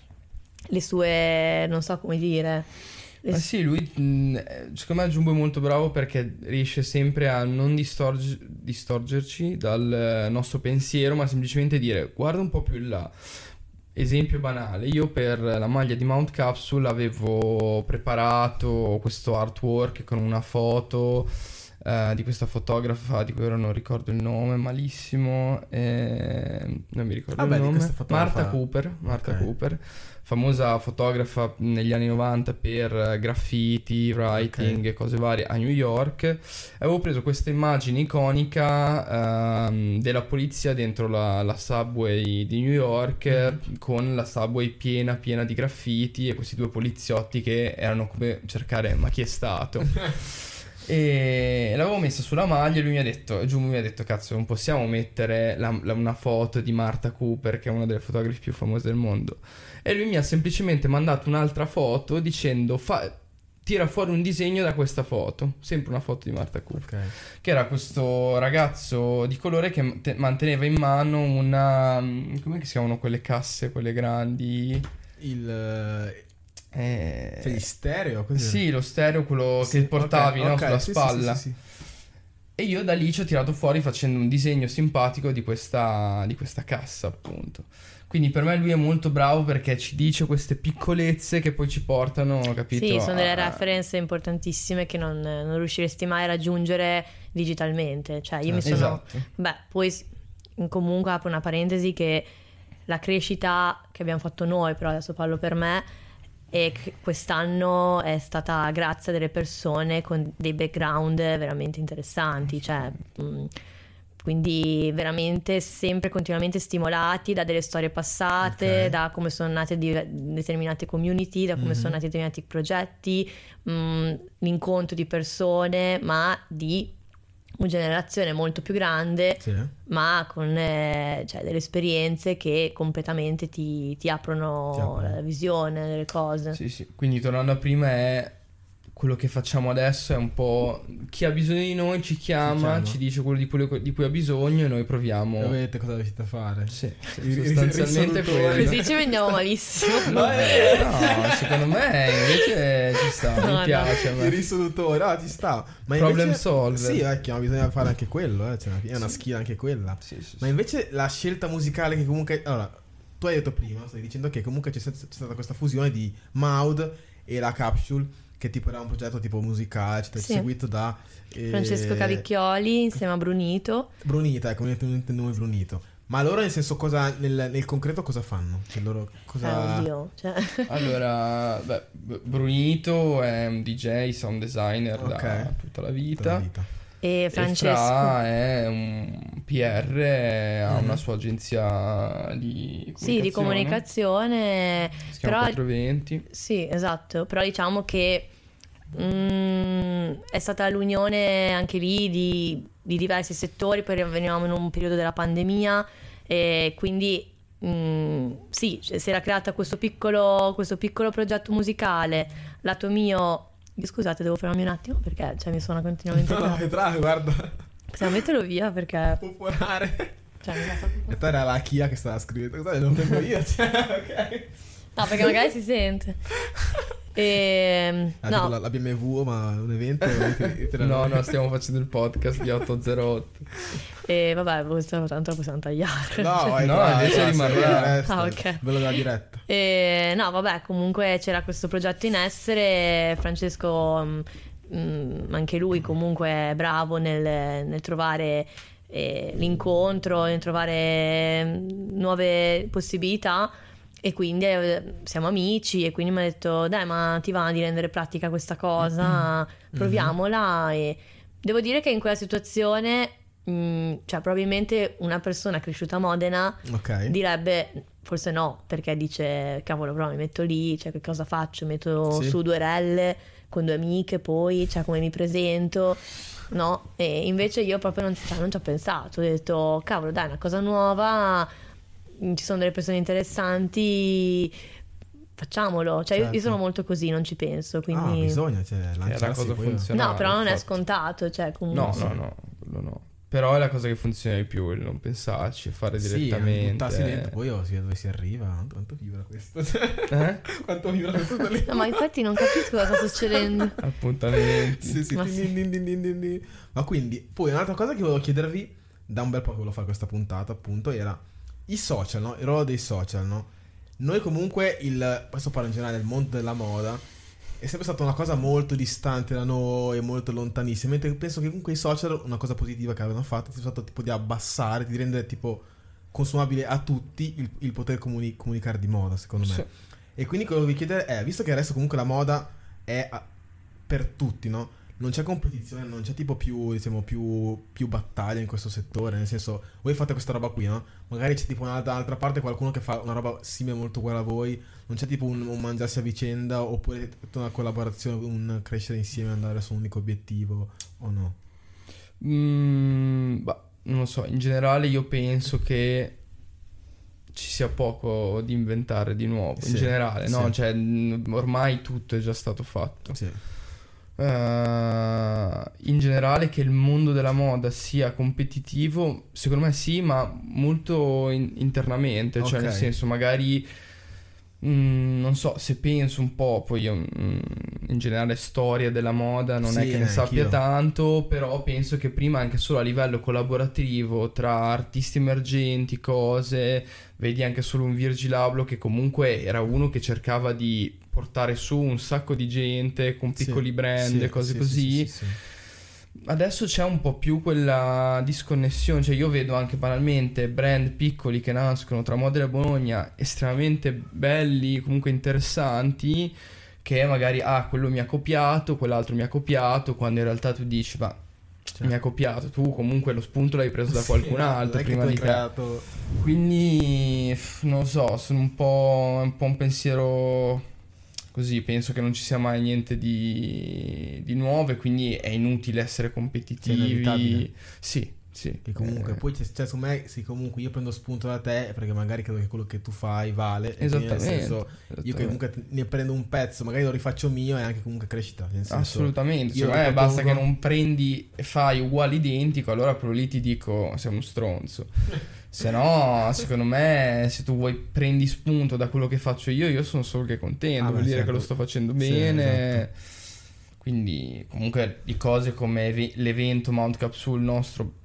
non so come dire.
Ma sì, lui secondo me Jumbo è molto bravo perché riesce sempre a non distorgerci dal nostro pensiero, ma semplicemente dire guarda un po' più in là. Esempio banale, io per la maglia di Mount Capsule avevo preparato questo artwork con una foto di questa fotografa di cui ora non ricordo il nome, malissimo, non mi ricordo il nome. Martha Cooper, famosa fotografa negli anni 90 per graffiti, writing e cose varie a New York. Avevo preso questa immagine iconica della polizia dentro la subway di New York, con la subway piena di graffiti e questi due poliziotti che erano come cercare ma chi è stato. E l'avevo messa sulla maglia e lui mi ha detto cazzo, non possiamo mettere una foto di Martha Cooper, che è una delle fotografe più famose del mondo. E lui mi ha semplicemente mandato un'altra foto dicendo tira fuori un disegno da questa foto, sempre una foto di Martha Cooper, che era questo ragazzo di colore che manteneva in mano una, come si chiamano quelle casse, quelle grandi,
gli stereo? Così?
Sì, lo stereo, quello che portavi sulla spalla.
Sì.
E io da lì ci ho tirato fuori facendo un disegno simpatico di questa cassa, appunto. Quindi per me lui è molto bravo perché ci dice queste piccolezze che poi ci portano, capito?
Sì, sono delle referenze importantissime che non riusciresti mai a raggiungere digitalmente. Cioè io mi sono...
Esatto.
Beh, poi comunque apro una parentesi che la crescita che abbiamo fatto noi, però adesso parlo per me, e quest'anno è stata grazie a delle persone con dei background veramente interessanti, cioè quindi veramente sempre continuamente stimolati da delle storie passate, da come sono nate determinate community, da come sono nati determinati progetti, l'incontro di persone, ma di una generazione molto più grande, ma con cioè, delle esperienze che completamente ti aprono la visione delle cose.
Sì. Quindi tornando a prima, è quello che facciamo adesso è un po' chi ha bisogno di noi ci chiama, ci dice quello di cui ha bisogno e noi proviamo.
Sapete cosa riuscite a fare?
Sì, sostanzialmente quello.
Così ci vendiamo malissimo.
No, secondo me invece ci sta, mi piace.
Il risolutore, ci sta. Ma
Problem
invece,
solver.
Sì, vecchio, ma bisogna fare anche quello, è una skill anche quella.
Sì.
Ma invece la scelta musicale che comunque... Allora, tu hai detto prima, stai dicendo che comunque c'è stata questa fusione di Maud e la Capsule, che tipo era un progetto tipo musicale, seguito da
Francesco Cavicchioli insieme a Brunito.
Ecco, mi è venuto il nome Brunito. Ma loro nel senso cosa nel concreto cosa fanno? Cioè loro cosa...
Oddio, cioè.
Allora, Brunito è un DJ, sound designer da tutta la vita.
E Francesco
Fra è un PR, ha una sua agenzia di comunicazione.
Sì, di comunicazione.
Si chiama 420.
Sì, esatto. Però diciamo che è stata l'unione anche lì di diversi settori, poi venivamo in un periodo della pandemia e quindi sì, si era creata questo piccolo progetto musicale, lato mio. Scusate, devo fermarmi un attimo perché mi suona continuamente.
No, vedrai, guarda.
Possiamo metterlo via perché
popolare.
Cioè,
e te era la Kia che stava scrivendo. Cosa lo tengo io? Ok.
No, perché magari si sente. No.
La BMW, ma un evento.
No, stiamo facendo il podcast di 808.
E vabbè, questo tanto lo possiamo tagliare.
No,
invece rimarrà.
Ok.
Bello della diretta.
No, vabbè, comunque c'era questo progetto in essere. Francesco, anche lui comunque è bravo nel trovare l'incontro, nel trovare nuove possibilità. E quindi siamo amici e quindi mi ha detto dai, ma ti va di rendere pratica questa cosa, proviamola. E devo dire che in quella situazione cioè probabilmente una persona cresciuta a Modena direbbe forse no, perché dice cavolo, però mi metto lì, cioè che cosa faccio, metto su 2 relle con 2 amiche, poi cioè come mi presento, no? E invece io proprio non ci ho pensato, ho detto cavolo, dai, una cosa nuova, ci sono delle persone interessanti, facciamolo. Cioè io sono molto così, non ci penso, quindi
bisogna, cioè,
la cosa funziona.
No, però non è scontato, cioè comunque
no, quello no. Però è la cosa che funziona di più, il non pensarci, fare direttamente.
Buttarsi dentro, poi dove si arriva, quanto vibra questo? Quanto vibra questo?
No, ma infatti non capisco cosa sta succedendo.
Appuntamenti.
Sì. Ma quindi, poi un'altra cosa che volevo chiedervi, da un bel po' che volevo fare questa puntata, appunto, era i social, no? Il ruolo dei social, no? Noi comunque, questo parlo in generale del mondo della moda, è sempre stata una cosa molto distante da noi, molto lontanissima, mentre penso che comunque i social, una cosa positiva che avevano fatto è stato tipo di abbassare, di rendere tipo consumabile a tutti il poter comunicare di moda, secondo me.
Sì.
E quindi quello che vi chiedere è, visto che adesso comunque la moda è per tutti, no? Non c'è competizione, non c'è tipo più, diciamo, più battaglia in questo settore, nel senso, voi fate questa roba qui, no? Magari c'è tipo dall'altra parte qualcuno che fa una roba simile, molto uguale a voi, non c'è tipo un mangiarsi a vicenda, oppure tutta una collaborazione, un crescere insieme, andare verso un unico obiettivo, o no?
Non lo so, in generale io penso che ci sia poco di inventare di nuovo, in
Sì,
generale, no?
sì.
Cioè, ormai tutto è già stato fatto.
Sì.
In generale che il mondo della moda sia competitivo, secondo me sì, ma molto internamente, cioè
Ok.
nel senso magari non so, se penso un po', poi io in generale storia della moda non è
Sì,
che ne sappia
anch'io.
tanto, però penso che prima anche solo a livello collaborativo tra artisti emergenti, cose, vedi anche solo un Virgil Abloh che comunque era uno che cercava di portare su un sacco di gente con piccoli brand e cose così.
sì.
Adesso c'è un po' più quella disconnessione, cioè io vedo anche banalmente brand piccoli che nascono tra Modena e Bologna estremamente belli, comunque interessanti, che magari quello mi ha copiato, quell'altro mi ha copiato, quando in realtà tu dici ma mi ha copiato, tu comunque lo spunto l'hai preso da qualcun altro prima di te.
Creato...
Quindi non lo so, sono un po' un pensiero così, penso che non ci sia mai niente di nuovo e quindi è inutile essere competitivi.
inevitabile.
Sì.
Che comunque poi cioè, secondo me sì, comunque io prendo spunto da te perché magari credo che quello che tu fai vale, e quindi, nel senso, io che comunque ne prendo un pezzo, magari lo rifaccio mio, e anche comunque crescita, nel senso,
assolutamente,
io
cioè, basta che
propongo-
non prendi e fai uguale identico, allora quello lì ti dico sei uno stronzo. Se no, secondo me, se tu prendi spunto da quello che faccio io sono solo che contento, vuol dire
certo.
che lo sto facendo
Sì,
bene.
esatto.
Quindi comunque di cose come l'evento Mount Capsule nostro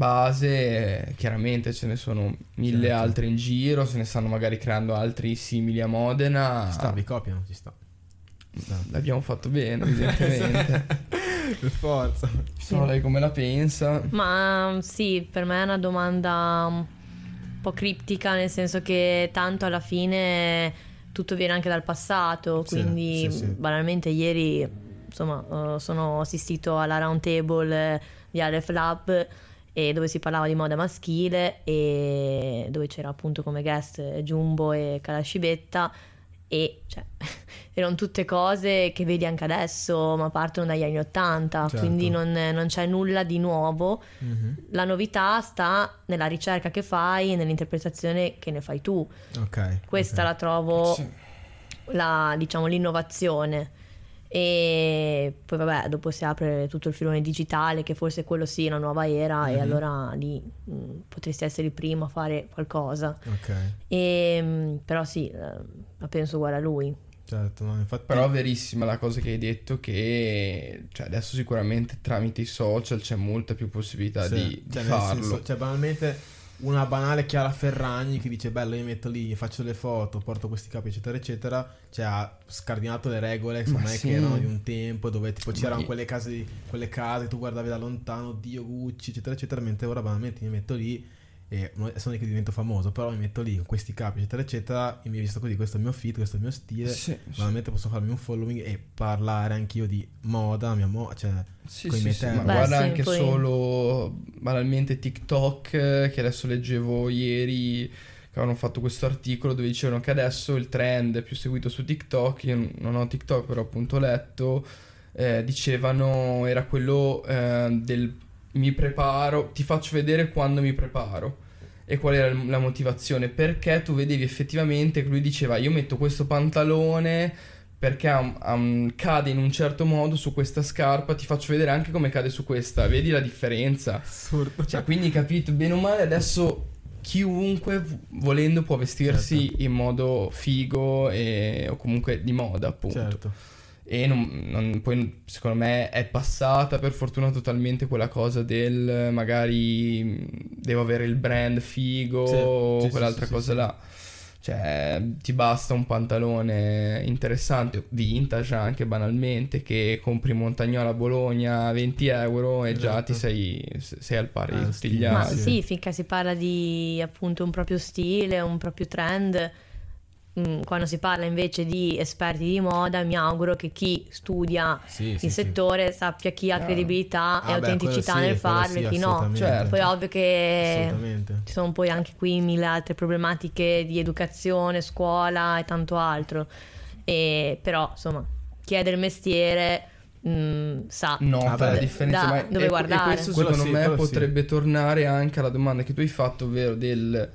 base, chiaramente ce ne sono mille
Certo.
altre in giro, se ne stanno magari creando altri simili a Modena.
Ci sta, vi copiano, ci sta.
L'abbiamo fatto bene, evidentemente.
Per forza.
So lei come la pensa.
Ma sì, per me è una domanda un po' criptica, nel senso che tanto alla fine tutto viene anche dal passato,
Sì,
quindi
sì.
banalmente ieri insomma sono assistito alla round table di Aleph Lab, e dove si parlava di moda maschile e dove c'era appunto come guest Jumbo e Kalashibetta, e cioè erano tutte cose che vedi anche adesso, ma partono dagli anni 80,
Certo.
quindi non c'è nulla di nuovo.
Mhm.
La novità sta nella ricerca che fai e nell'interpretazione che ne fai tu.
Ok.
Questa
ok.
la trovo
Sì.
diciamo l'innovazione. E poi vabbè, dopo si apre tutto il filone digitale, che forse quello sì è una nuova era, e allora lì potresti essere il primo a fare qualcosa.
Ok,
Però sì, la penso uguale a lui.
certo, no, infatti...
Però è verissima la cosa che hai detto, che cioè, adesso sicuramente tramite i social c'è molta più possibilità
Sì,
di
cioè, nel
farlo.
senso, cioè banalmente una banale Chiara Ferragni che dice bello, io metto lì, faccio le foto, porto questi capi eccetera eccetera, cioè ha scardinato le regole secondo
Ma
me
sì.
che erano di un tempo dove tipo c'erano
io-
quelle case che tu guardavi da lontano, Dio, Gucci eccetera eccetera, mentre ora banalmente mi metto lì e sono che divento famoso, però mi metto lì con questi capi eccetera eccetera e mi hai visto così, questo è il mio fit, questo è il mio stile,
Sì,
banalmente posso farmi un following e parlare anch'io di moda, mia cioè
sì,
coi
sì,
miei
sì, ma
termini.
Beh,
guarda
sì,
anche
poi-
solo banalmente TikTok, che adesso leggevo ieri che avevano fatto questo articolo dove dicevano che adesso il trend più seguito su TikTok, io non ho TikTok però appunto ho letto, dicevano era quello del mi preparo, ti faccio vedere quando mi preparo. E qual era la motivazione? Perché tu vedevi effettivamente che lui diceva io metto questo pantalone perché cade in un certo modo su questa scarpa, ti faccio vedere anche come cade su questa, vedi la differenza?
Assurdo.
Cioè, quindi capito, bene o male adesso chiunque volendo può vestirsi in modo figo o comunque di moda, appunto.
Certo.
E poi secondo me è passata per fortuna totalmente quella cosa del magari devo avere il brand figo
Sì,
o
sì,
quell'altra
sì,
cosa
sì.
là. Cioè, ti basta un pantalone interessante, vintage anche banalmente, che compri in Montagnola a Bologna a 20 euro e già ti sei al pari di tutti gli
Ma
altri.
sì, finché si parla di appunto un proprio stile, un proprio trend, quando si parla invece di esperti di moda, mi auguro che chi studia il settore sappia chi ha credibilità e autenticità nel farlo e chi no.
Certo.
Poi è ovvio che
Assolutamente.
ci sono poi anche qui mille altre problematiche di educazione, scuola e tanto altro. Però insomma, chi è del mestiere sa
Nota la differenza, ma
dove guardare.
E questo
Quello
secondo
sì,
me
quello sì.
potrebbe tornare anche alla domanda che tu hai fatto, ovvero del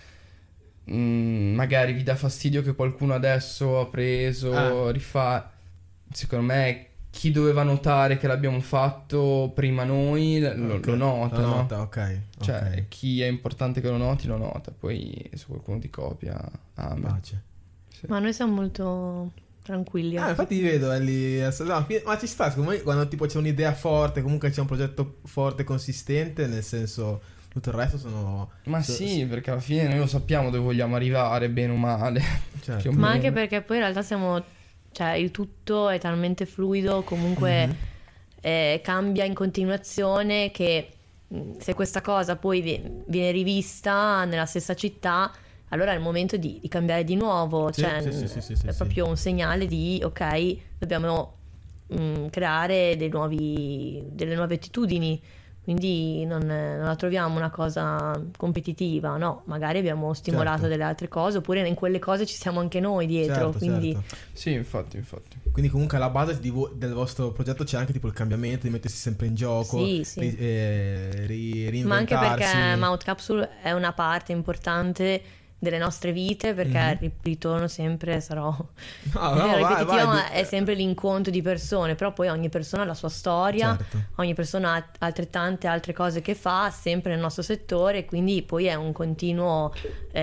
magari vi dà fastidio che qualcuno adesso ha preso, rifà. Secondo me chi doveva notare che l'abbiamo fatto prima noi lo nota,
Lo
no?
nota, ok.
Cioè, chi è importante che lo noti, lo nota. Poi se qualcuno ti copia, amen.
Pace.
Ma noi siamo molto tranquilli.
Infatti vi vedo lì. No, ma ci sta, secondo me, quando tipo c'è un'idea forte, comunque c'è un progetto forte, consistente, nel senso tutto il resto sono...
Ma sì, perché alla fine noi lo sappiamo dove vogliamo arrivare, bene o male.
Certo.
Più o
Ma
meno.
anche perché poi in realtà cioè il tutto è talmente fluido, comunque cambia in continuazione, che se questa cosa poi viene rivista nella stessa città, allora è il momento di cambiare di nuovo.
Sì,
Cioè
sì,
è proprio un segnale di ok, dobbiamo creare delle nuove attitudini. Quindi non la troviamo una cosa competitiva, no? Magari abbiamo stimolato delle altre cose, oppure in quelle cose ci siamo anche noi dietro. Quindi
Sì, infatti.
Quindi comunque alla base del vostro progetto c'è anche tipo il cambiamento, di mettersi sempre in gioco,
Sì.
reinventarsi.
Ma anche perché Mouth Capsule è una parte importante delle nostre vite, perché il ritorno sempre sarò ripetitiva, ma è sempre l'incontro di persone, però poi ogni persona ha la sua storia, ogni persona ha altrettante altre cose che fa sempre nel nostro settore, quindi poi è un continuo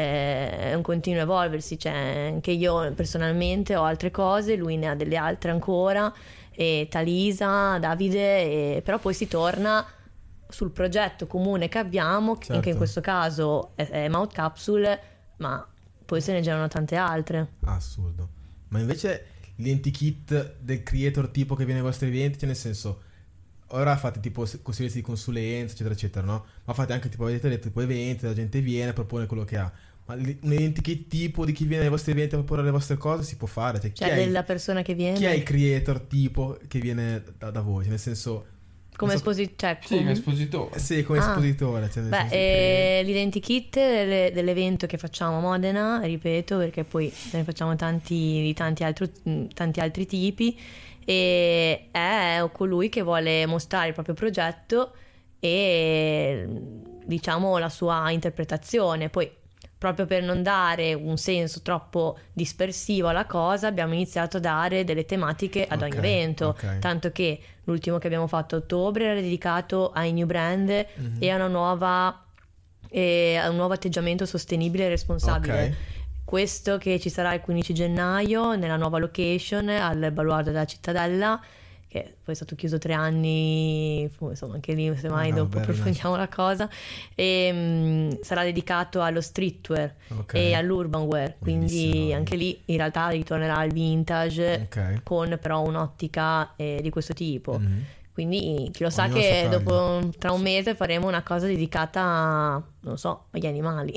evolversi. Cioè, anche io personalmente ho altre cose, lui ne ha delle altre ancora, e Talisa, Davide, però poi si torna sul progetto comune che abbiamo, che in questo caso è Mouth Capsule, ma poi se ne generano tante altre.
Assurdo. Ma invece l'identikit del creator tipo che viene ai vostri eventi, cioè nel senso, ora fate tipo servizi di consulenza eccetera eccetera, no? Ma fate anche tipo, avete detto, tipo eventi, la gente viene, propone quello che ha. Ma un identikit tipo di chi viene ai vostri eventi a proporre le vostre cose si può fare? Cioè
della persona che viene.
Chi è il creator tipo che viene da voi? Cioè nel senso...
Come espositore.
Come espositore.
Sì, come espositore. Cioè
l'identikit dell'evento che facciamo a Modena, ripeto, perché poi ne facciamo tanti altri tipi, e è colui che vuole mostrare il proprio progetto e diciamo la sua interpretazione. Poi, proprio per non dare un senso troppo dispersivo alla cosa, abbiamo iniziato a dare delle tematiche ad ogni evento, tanto che l'ultimo che abbiamo fatto a ottobre era dedicato ai new brand e a un nuovo atteggiamento sostenibile e responsabile. Questo che ci sarà il 15 gennaio nella nuova location al Baluardo della Cittadella, che poi è stato chiuso 3 anni, insomma anche lì semmai dopo approfondiamo la cosa, e sarà dedicato allo streetwear e all'urban wear, quindi anche lì in realtà ritornerà al vintage, con però un'ottica di questo tipo. Quindi chi lo sa che dopo tra un mese faremo una cosa dedicata non so, agli animali.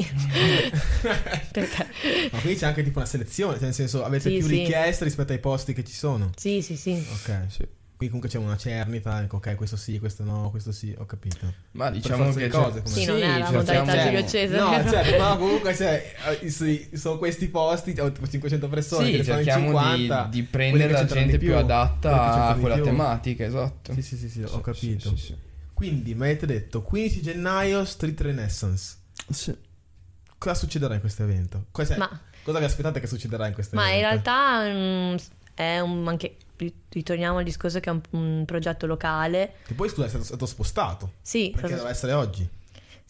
Perché? Ma quindi c'è anche tipo una selezione, cioè nel senso avete più richieste rispetto ai posti che ci sono.
Sì.
Ok, sì. Qui comunque c'è una cernita, ok, questo sì, questo no, questo sì, ho capito.
Ma diciamo che
cose
sì, non è la modalità Giulio Cesare.
No, certo, ma comunque sono questi posti, 500 persone,
sì,
che sono in
cerchiamo
50,
di prendere la gente più adatta a quella tematica, esatto.
Sì, ho capito. Sì. Quindi mi avete detto 15 gennaio Street Renaissance.
Sì.
Cosa succederà in questo evento? Cosa vi aspettate che succederà in questo evento?
Ma in realtà è anche ritorniamo al discorso che è un progetto locale.
Che poi è stato spostato.
Sì.
Perché doveva essere oggi.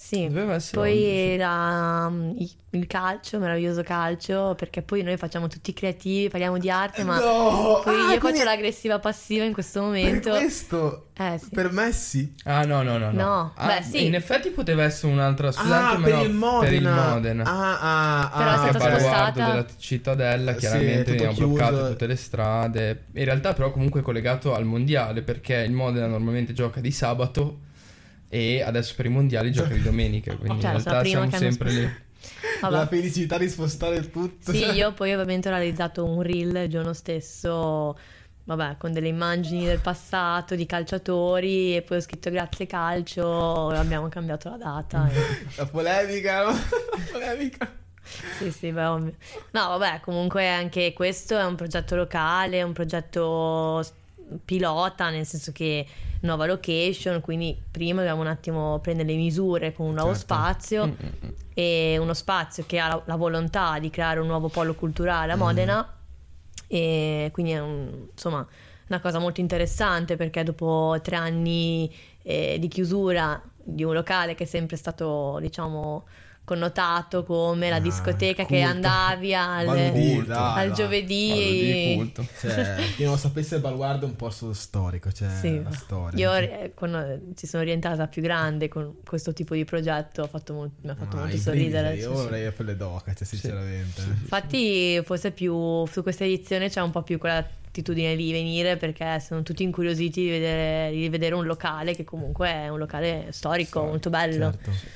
Sì,
Doveva essere
poi
oggi,
era il calcio, meraviglioso calcio, perché poi noi facciamo tutti creativi, parliamo di arte, ma
No!
poi io
quindi
faccio l'aggressiva passiva in questo
per
momento.
questo
Sì.
per Messi?
Ah, no.
No,
Ah,
beh, sì.
in effetti poteva essere un'altra, scusate,
per
ma no,
il Modena.
per il Modena.
Però è
Che
stata
a baluardo
spostata.
della cittadella,
Sì,
chiaramente
tutto
abbiamo bloccato
chiuso.
tutte le strade. In realtà però comunque è collegato al mondiale, perché il Modena normalmente gioca di sabato e adesso per i mondiali gioca di domenica, quindi
Cioè,
in
sarà
realtà
prima
siamo
che hanno
sempre lì.
Vabbè.
La felicità di spostare tutto.
Sì, io poi ovviamente ho realizzato un reel il giorno stesso, vabbè, con delle immagini del passato, di calciatori, e poi ho scritto grazie calcio, abbiamo cambiato la data.
La polemica, no? Polemica.
Sì, beh, ovvio. No, vabbè, comunque anche questo è un progetto locale, è un progetto pilota, nel senso che nuova location, quindi prima dobbiamo un attimo prendere le misure con un nuovo
Certo.
spazio, e uno spazio che ha la volontà di creare un nuovo polo culturale a Modena, e quindi è insomma una cosa molto interessante, perché dopo 3 anni di chiusura di un locale che è sempre stato, diciamo, connotato come la discoteca che
culto.
andavi
Baludì, dai,
al
dai.
giovedì.
Di culto.
Cioè, chi non lo sapesse, il Baluardo è un posto storico, cioè
Sì,
la storia.
io quando ci sono rientrata più grande con questo tipo di progetto mi ha fatto molto
i
sorridere.
brividi, Io
sì, sì.
avrei la pelle d'oca, cioè, sinceramente.
Infatti forse più su questa edizione c'è un po' più quell'attitudine di venire, perché sono tutti incuriositi di vedere un locale che comunque è un locale storico, molto bello.
Certo.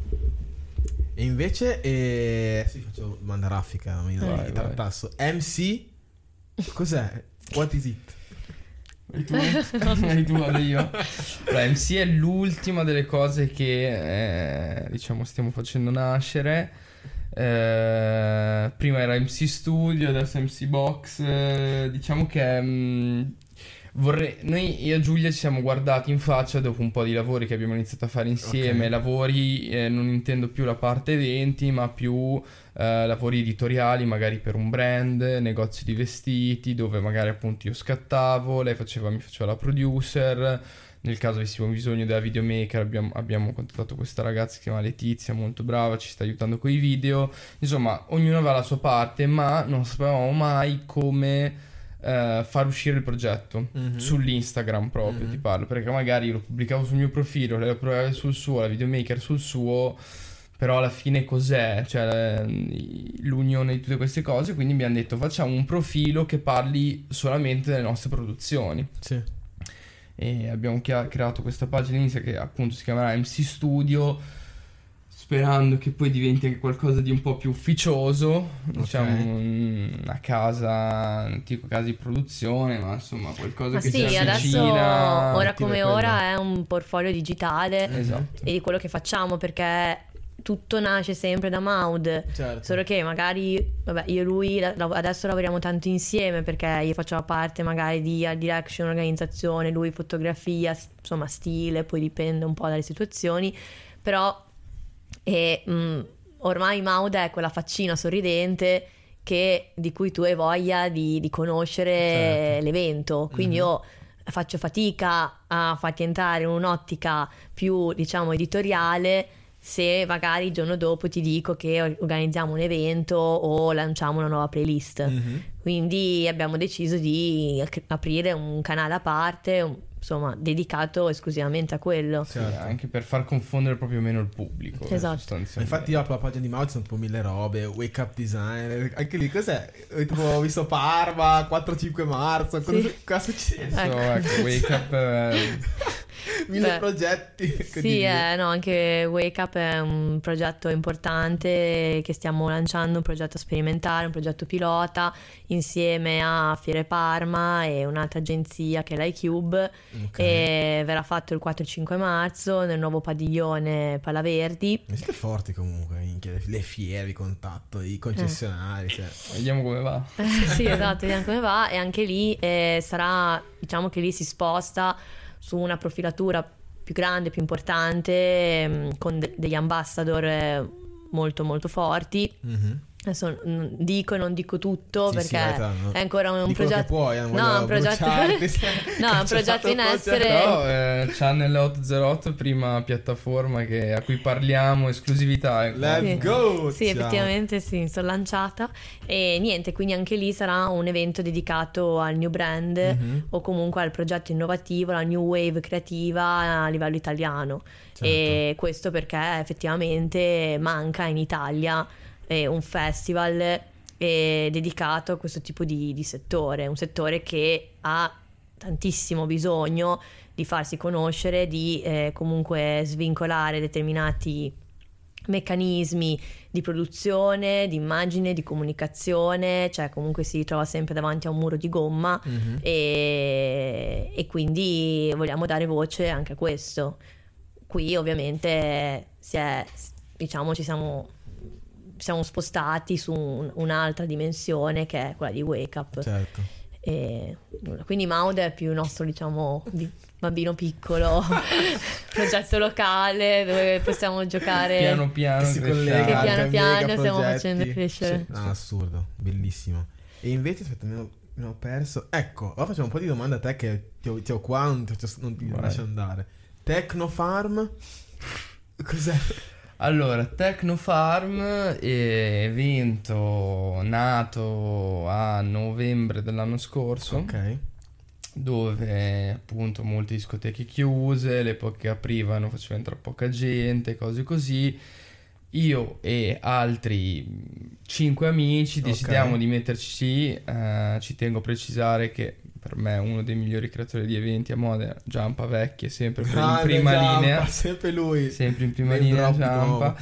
E invece, sì, faccio domanda raffica, mi
Vai.
tartasso. MC, cos'è? What is it?
Vai tu, vado io. Allora, MC è l'ultima delle cose che diciamo stiamo facendo nascere. Prima era MC Studio, adesso MC Box. Diciamo che noi, io e Giulia, ci siamo guardati in faccia dopo un po' di lavori che abbiamo iniziato a fare insieme.
Ok.
Lavori, non intendo più la parte eventi, ma più lavori editoriali, magari per un brand, negozio di vestiti, dove magari appunto io scattavo, lei mi faceva la producer. Nel caso avessimo bisogno della videomaker, abbiamo contattato questa ragazza che si chiama Letizia, molto brava, ci sta aiutando con i video. Insomma, ognuno aveva la sua parte, ma non sapevamo mai come far uscire il progetto sull'Instagram proprio, ti parlo, perché magari lo pubblicavo sul mio profilo, lei lo pubblicava sul suo, la videomaker sul suo, però alla fine cos'è? Cioè l'unione di tutte queste cose. Quindi abbiamo detto facciamo un profilo che parli solamente delle nostre produzioni,
Sì.
e abbiamo creato questa pagina Insta che appunto si chiamerà MC Studio, sperando che poi diventi anche qualcosa di un po' più ufficioso, diciamo una casa, non dico casa di produzione, ma insomma qualcosa
Ma
che
sì,
si
adesso
avvicina.
ora
Obiettivo
come
è quello.
ora è un portfolio digitale
Esatto.
e di quello che facciamo, perché tutto nasce sempre da Maud.
Certo.
Solo che magari, vabbè, io e lui adesso lavoriamo tanto insieme, perché io faccio parte magari di art direction, organizzazione, lui fotografia, insomma stile, poi dipende un po' dalle situazioni, però ormai Maud è quella faccina sorridente di cui tu hai voglia di conoscere
Certo.
l'evento, quindi io faccio fatica a farti entrare in un'ottica più, diciamo, editoriale se magari il giorno dopo ti dico che organizziamo un evento o lanciamo una nuova playlist. Quindi abbiamo deciso di aprire un canale a parte, insomma, dedicato esclusivamente a quello.
Sì, anche per far confondere proprio meno il pubblico.
Esatto.
Sostanzialmente.
Infatti io apro la pagina di Maud, sono tipo 1000 robe, wake up design, anche lì cos'è? Tipo, ho visto Parma, 4-5 marzo, cosa succede?
Ecco, Wake Up
1000
Beh,
progetti.
Sì, no, anche Wake Up è un progetto importante che stiamo lanciando, un progetto sperimentale, un progetto pilota insieme a Fiere Parma e un'altra agenzia che è l'iCube, e verrà fatto il 4-5 marzo nel nuovo padiglione Palaverdi.
Siete forti comunque, minchia, le fiere, i contatto, i concessionari, cioè.
Vediamo come va.
Sì, esatto, vediamo come va, e anche lì sarà, diciamo che lì si sposta su una profilatura più grande, più importante, con degli ambassador molto molto forti, adesso dico e non dico tutto
Sì,
perché
vai, no.
è ancora un
Di quello
progetto.
che puoi, non
No,
voglio
un progetto.
bruciarti,
No, è un progetto in essere.
Però Channel 808, prima piattaforma a cui parliamo, esclusività.
Let's
Sì.
go!
Sì,
Ciao.
effettivamente sì, mi sono lanciata e niente, quindi anche lì sarà un evento dedicato al new brand
Mhm.
o comunque al progetto innovativo, la new wave creativa a livello italiano.
Certo.
E questo perché effettivamente manca in Italia un festival dedicato a questo tipo di settore, un settore che ha tantissimo bisogno di farsi conoscere, di comunque svincolare determinati meccanismi di produzione, di immagine, di comunicazione, cioè comunque si trova sempre davanti a un muro di gomma
Mhm.
e quindi vogliamo dare voce anche a questo. Qui ovviamente ci siamo spostati su un'altra dimensione che è quella di Wake Up.
Certo.
E quindi Maude è più il nostro, diciamo, bambino piccolo, progetto locale dove possiamo giocare
Piano piano
Si
cresciamo.
collega
Che piano
anche a
piano
mega
stiamo
progetti.
facendo crescere.
Sì. No, assurdo, bellissimo. E invece, aspetta, mi ho perso. Ecco, ora facciamo un po' di domande a te che ti ho qua, non ti
Vai.
lascio andare. Technofarm? Cos'è?
Allora, Technofarm, evento nato a novembre dell'anno scorso,
Ok.
dove appunto molte discoteche chiuse, le poche che aprivano faceva entrare poca gente, cose così. Io e altri 5 amici decidiamo
Ok.
di metterci, ci tengo a precisare che per me uno dei migliori creatori di eventi a Modena, Giampa Vecchie, sempre in
Grande
prima
Giampa,
linea.
sempre lui.
Sempre in prima
Name
linea
drop di
Giampa.
nuovo.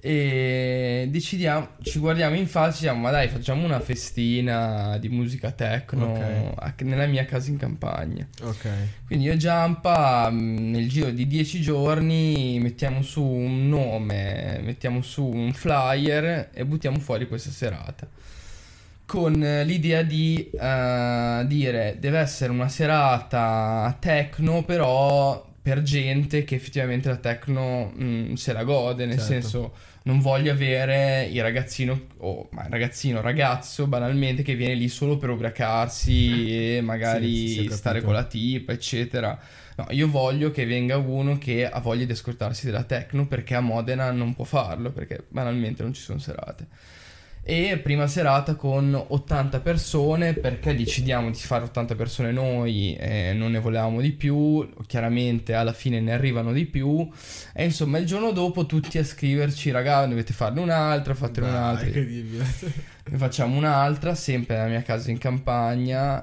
E decidiamo, ci guardiamo in faccia e diciamo: ma dai, facciamo una festina di musica techno nella mia casa in campagna.
Ok.
Quindi io e Giampa nel giro di 10 giorni mettiamo su un nome, mettiamo su un flyer e buttiamo fuori questa serata, con l'idea di dire deve essere una serata techno, però per gente che effettivamente la techno se la gode, nel
Certo.
senso non voglio avere il ragazzino ragazzo banalmente che viene lì solo per ubriacarsi e magari
Sì, ho capito.
stare con la tipa eccetera. No, io voglio che venga uno che ha voglia di ascoltarsi della techno, perché a Modena non può farlo, perché banalmente non ci sono serate. E prima serata con 80 persone, perché decidiamo di fare 80 persone noi, non ne volevamo di più, chiaramente alla fine ne arrivano di più, e insomma il giorno dopo tutti a scriverci: raga, dovete farne un'altra, fatene
Dai,
un'altra.
incredibile.
Ne facciamo un'altra, sempre nella mia casa in campagna.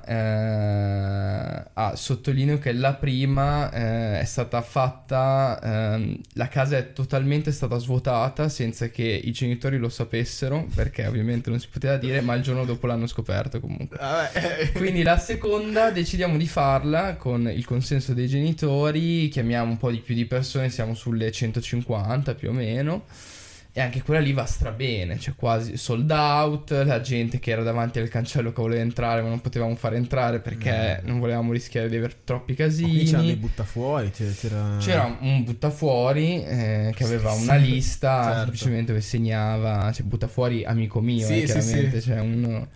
Sottolineo che la prima è stata fatta, la casa è totalmente stata svuotata senza che i genitori lo sapessero, perché ovviamente non si poteva dire, ma il giorno dopo l'hanno scoperto comunque.
Vabbè.
Quindi la seconda decidiamo di farla con il consenso dei genitori, chiamiamo un po' di più di persone, siamo sulle 150 più o meno. E anche quella lì va strabene, cioè quasi sold out, la gente che era davanti al cancello che voleva entrare ma non potevamo fare entrare perché non volevamo rischiare di avere troppi
Qui c'erano dei
casini.
buttafuori,
C'era un buttafuori che aveva una lista,
certo.
semplicemente dove segnava, cioè buttafuori amico mio,
Sì, sì,
chiaramente,
sì.
cioè uno...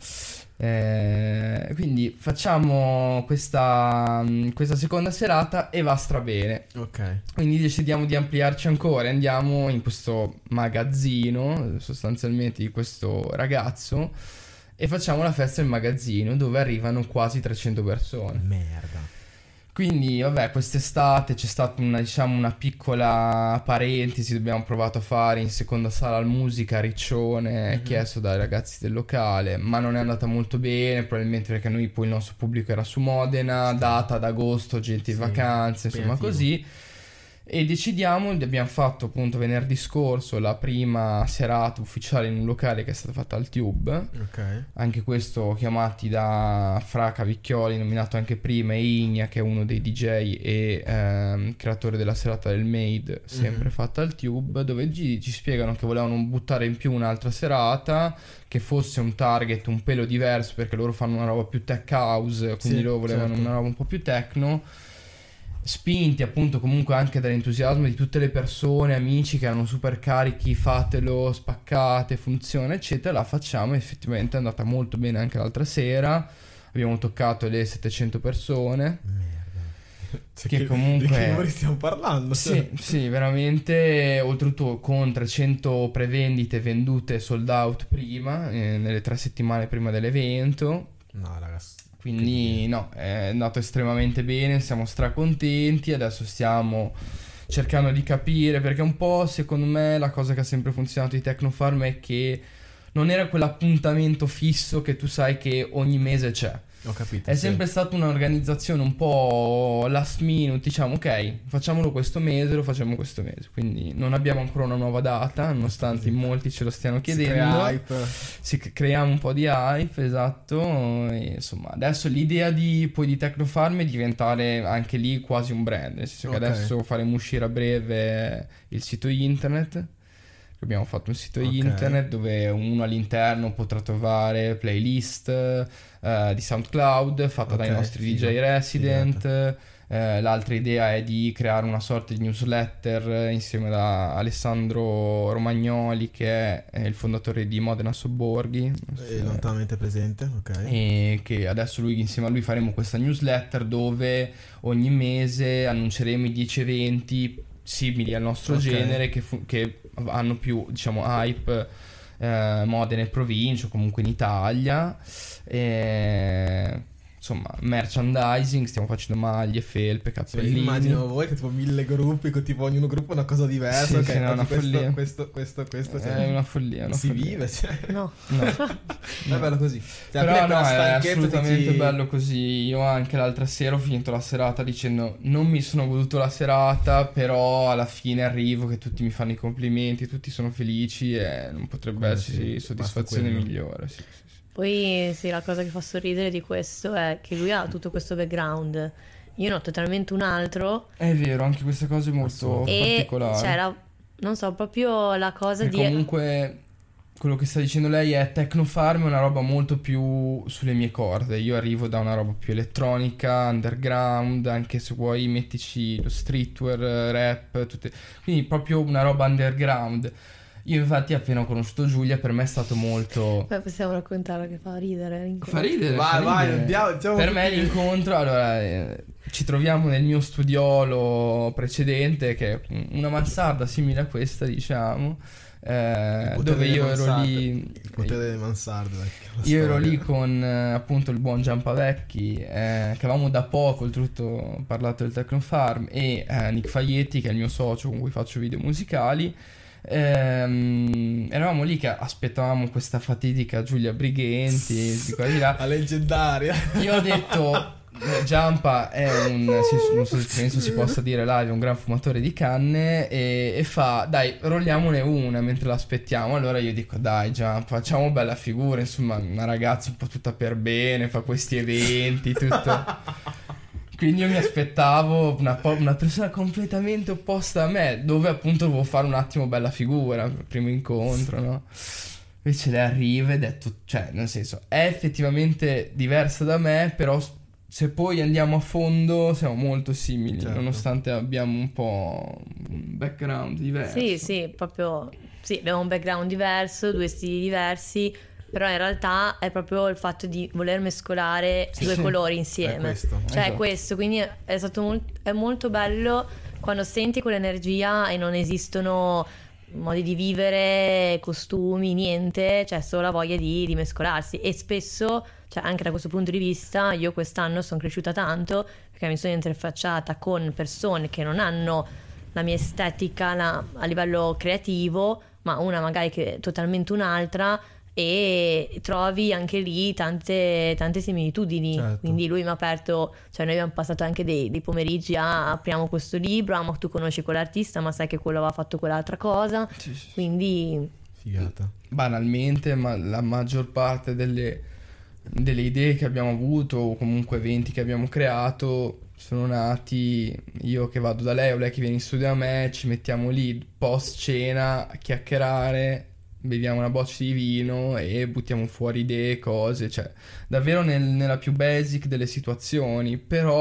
quindi facciamo questa seconda serata e va strabene.
Ok.
Quindi decidiamo di ampliarci ancora, andiamo in questo magazzino sostanzialmente di questo ragazzo e facciamo la festa del magazzino, dove arrivano quasi 300 persone.
Merda.
Quindi vabbè, quest'estate c'è stata una piccola parentesi, abbiamo provato a fare in seconda sala al Musica a Riccione, chiesto dai ragazzi del locale, ma non è andata molto bene, probabilmente perché noi poi il nostro pubblico era su Modena, data ad agosto, gente in
Sì,
vacanze, insomma
impegnativo.
così. E abbiamo fatto appunto venerdì scorso la prima serata ufficiale in un locale che è stata fatta al Tube.
Ok.
Anche questo chiamati da Fra Cavicchioli, nominato anche prima, e Igna, che è uno dei DJ e creatore della serata del Made, sempre fatta al Tube, dove ci spiegano che volevano buttare in più un'altra serata, che fosse un target un pelo diverso, perché loro fanno una roba più tech house, quindi
Sì,
loro volevano
certo.
una roba un po' più techno. spinti appunto comunque anche dall'entusiasmo di tutte le persone, amici che erano super carichi, fatelo, spaccate, funziona eccetera, la facciamo. Effettivamente è andata molto bene anche l'altra sera, abbiamo toccato le 700 persone.
Cioè,
che comunque
di che numeri stiamo parlando?
sì, veramente, oltretutto con 300 prevendite vendute sold out prima, nelle 3 settimane prima dell'evento.
No ragazzi,
quindi no, è andato estremamente bene, siamo stracontenti. Adesso stiamo cercando di capire, perché un po' secondo me la cosa che ha sempre funzionato di Technofarm è che non era quell'appuntamento fisso che tu sai che ogni mese c'è.
ho capito.
È sempre stata un'organizzazione un po' last minute, diciamo ok, facciamolo questo mese, lo facciamo questo mese. Quindi non abbiamo ancora una nuova data, nonostante in molti ce lo stiano chiedendo. Creiamo un po' di hype, esatto. E, insomma, adesso l'idea di Technofarm è diventare anche lì quasi un brand, nel senso che adesso faremo uscire a breve il sito internet. Abbiamo fatto un sito internet dove uno all'interno potrà trovare playlist di SoundCloud fatta dai nostri DJ resident. L'altra idea è di creare una sorta di newsletter insieme ad Alessandro Romagnoli, che è il fondatore di Modena Sobborghi,
lontanamente presente,
e che adesso insieme a lui faremo questa newsletter dove ogni mese annunceremo i 10 eventi simili al nostro genere che hanno più, diciamo, hype Modena e provincia o comunque in Italia. Insomma, merchandising, stiamo facendo maglie, felpe, cappellini.
Immagino voi che tipo 1000 gruppi, con tipo ognuno gruppo una cosa diversa.
Sì, no, una follia.
Questo
È una follia.
Si vive, cioè.
No.
È bello così. Cioè,
però no, è assolutamente bello così. Io anche l'altra sera ho finito la serata dicendo non mi sono goduto la serata, però alla fine arrivo che tutti mi fanno i complimenti, tutti sono felici e non potrebbe esserci soddisfazione migliore. Sì.
Poi sì, la cosa che fa sorridere di questo è che lui ha tutto questo background, io ne ho totalmente un altro.
È vero, anche questa cosa è molto particolare.
Cioè, non so, proprio la cosa di...
Comunque quello che sta dicendo lei è Technofarm è una roba molto più sulle mie corde. Io arrivo da una roba più elettronica, underground, anche se vuoi mettici lo streetwear, rap, quindi proprio una roba underground. Io infatti appena ho conosciuto Giulia, per me è stato molto...
Beh, possiamo raccontarlo che fa ridere.
Fa ridere.
Vai, andiamo.
Per me l'incontro, allora, ci troviamo nel mio studiolo precedente, che è una mansarda simile a questa, diciamo, dove io ero lì...
Il potere delle mansarde.
Io ero lì con appunto il buon Giampavecchi, che avevamo da poco oltretutto parlato del Technofarm, e Nick Faglietti, che è il mio socio con cui faccio video musicali. Eravamo lì che aspettavamo questa fatidica Giulia Brighenti di qua di là.
La leggendaria.
Io ho detto Giampa è non so se penso si possa dire live, è un gran fumatore di canne, e fa dai rolliamone una mentre l'aspettiamo. Allora io dico dai Giampa, facciamo bella figura, insomma una ragazza un po' tutta per bene, fa questi eventi tutto. Quindi io mi aspettavo una persona completamente opposta a me, dove appunto dovevo fare un attimo bella figura, il primo incontro, no? Invece lei arriva e ha detto, cioè, nel senso, è effettivamente diversa da me, però se poi andiamo a fondo siamo molto simili, certo, nonostante abbiamo un po' un background diverso.
Sì, proprio, sì, abbiamo un background diverso, due stili diversi, però in realtà è proprio il fatto di voler mescolare due colori insieme. È questo, quindi è stato è molto bello quando senti quell'energia e non esistono modi di vivere, costumi, niente, cioè solo la voglia di mescolarsi. E spesso, cioè anche da questo punto di vista, io quest'anno sono cresciuta tanto perché mi sono interfacciata con persone che non hanno la mia estetica a livello creativo, ma una magari che è totalmente un'altra, e trovi anche lì tante similitudini, certo. Quindi lui mi ha aperto, cioè noi abbiamo passato anche dei pomeriggi apriamo questo libro, ma tu conosci quell'artista ma sai che quello aveva fatto quell'altra cosa, sì. Quindi
figata.
Banalmente, ma la maggior parte delle idee che abbiamo avuto o comunque eventi che abbiamo creato sono nati io che vado da lei o lei che viene in studio da me, ci mettiamo lì post cena a chiacchierare beviamo una boccia di vino e buttiamo fuori idee, cose, cioè davvero nella più basic delle situazioni,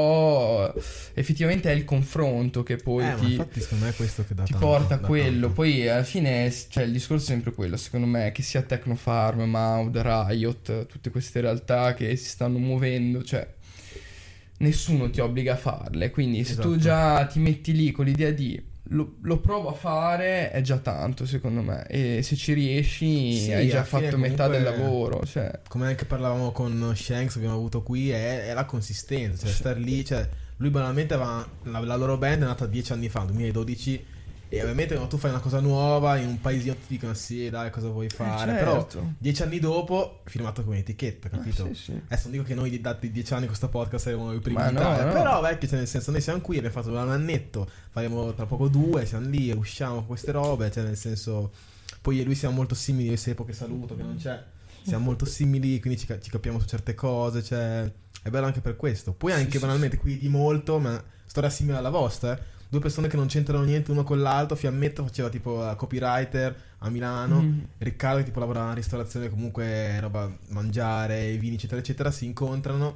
però effettivamente è il confronto che poi
ma infatti secondo me è questo che dà
ti
tanto,
porta a
dà
quello.
tanto.
Poi alla fine, cioè, il discorso è sempre quello, secondo me, che sia Technofarm, Maud, Riot, tutte queste realtà che si stanno muovendo, cioè nessuno ti obbliga a farle, quindi se tu
Esatto.
già ti metti lì con l'idea di lo provo a fare, è già tanto secondo me, e se ci riesci
Sì,
hai già
alla fine
fatto metà del
comunque-
lavoro, cioè
Come anche parlavamo con Shanks, abbiamo avuto qui, è la consistenza, cioè star lì, cioè lui banalmente aveva la loro band è nata 10 anni fa, nel 2012, e ovviamente quando tu fai una cosa nuova in un paesino ti dicono sì dai cosa vuoi fare, però
certo.
10 anni dopo firmato come etichetta, capito?
Sì, sì.
Adesso non dico che noi dati 10 anni questo podcast saremo i primi
Ma
in
no,
Italia,
no.
però vecchio, cioè nel senso noi siamo qui, abbiamo fatto un annetto, faremo tra poco 2, siamo lì, usciamo con queste robe, cioè nel senso poi io e lui siamo molto simili, io Seppo che saluto che non c'è, siamo molto simili, quindi ci capiamo su certe cose, cioè è bello anche per questo. Poi anche banalmente qui di molto, ma storia simile alla vostra, due persone che non c'entrano niente uno con l'altro. Fiammetto faceva tipo la copywriter a Milano, Riccardo che tipo lavora in ristorazione, comunque roba mangiare, vini eccetera eccetera, si incontrano,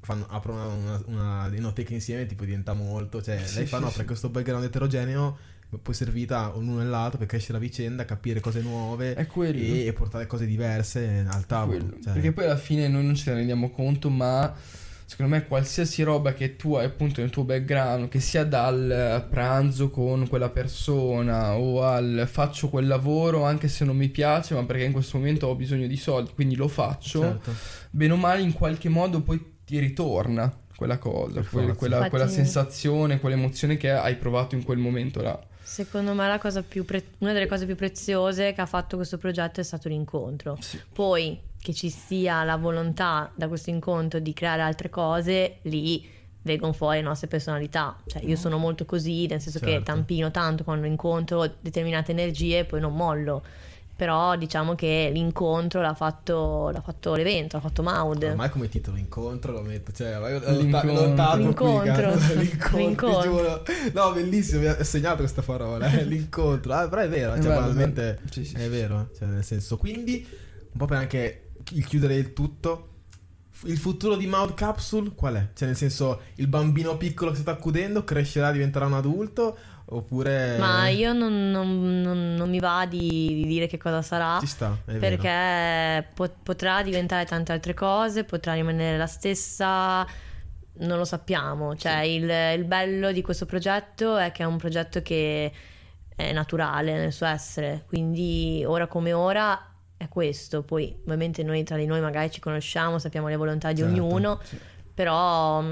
aprono una enoteca insieme, tipo diventa molto, cioè lei fa no, perché questo background eterogeneo poi servita l'uno nell'altro per crescere la vicenda, capire cose nuove
È quello.
e portare cose diverse al tavolo,
Quello.
cioè.
Perché poi alla fine noi non ce ne rendiamo conto, ma secondo me qualsiasi roba che tu hai appunto nel tuo background, che sia dal pranzo con quella persona o al faccio quel lavoro anche se non mi piace ma perché in questo momento ho bisogno di soldi quindi lo faccio,
Certo.
bene o male in qualche modo poi ti ritorna quella cosa,
Per forza.
quella
Infatti-
sensazione, quell'emozione che hai provato in quel momento là.
Secondo me una delle cose più preziose che ha fatto questo progetto è stato l'incontro. Poi che ci sia la volontà da questo incontro di creare altre cose, lì vengono fuori le nostre personalità. Cioè io sono molto così, nel senso che
Certo.
tampino tanto quando incontro determinate energie e poi non mollo. Però diciamo che l'incontro l'ha fatto l'evento, l'ha fatto Maud.
Ormai come titolo incontro lo metto, cioè
L'incontro.
l'ho notato qui,
L'incontro.
cazzo, l'incontro,
L'incontro.
ti giuro. No, bellissimo, mi ha segnato questa parola, l'incontro. Però è vero,
È
cioè
bello,
banalmente
sì, sì,
è
sì.
vero, cioè nel senso, quindi un po' per anche il chiudere il tutto. Il futuro di Maud Capsule qual è? Cioè nel senso, il bambino piccolo che si sta accudendo crescerà, diventerà un adulto oppure
Ma io non mi va di dire che cosa sarà.
ci sta, è vero.
Perché potrà diventare tante altre cose, potrà rimanere la stessa, non lo sappiamo. Cioè il bello di questo progetto è che è un progetto che è naturale nel suo essere, quindi ora come ora è questo. Poi ovviamente noi tra di noi magari ci conosciamo, sappiamo le volontà di
Certo,
ognuno, però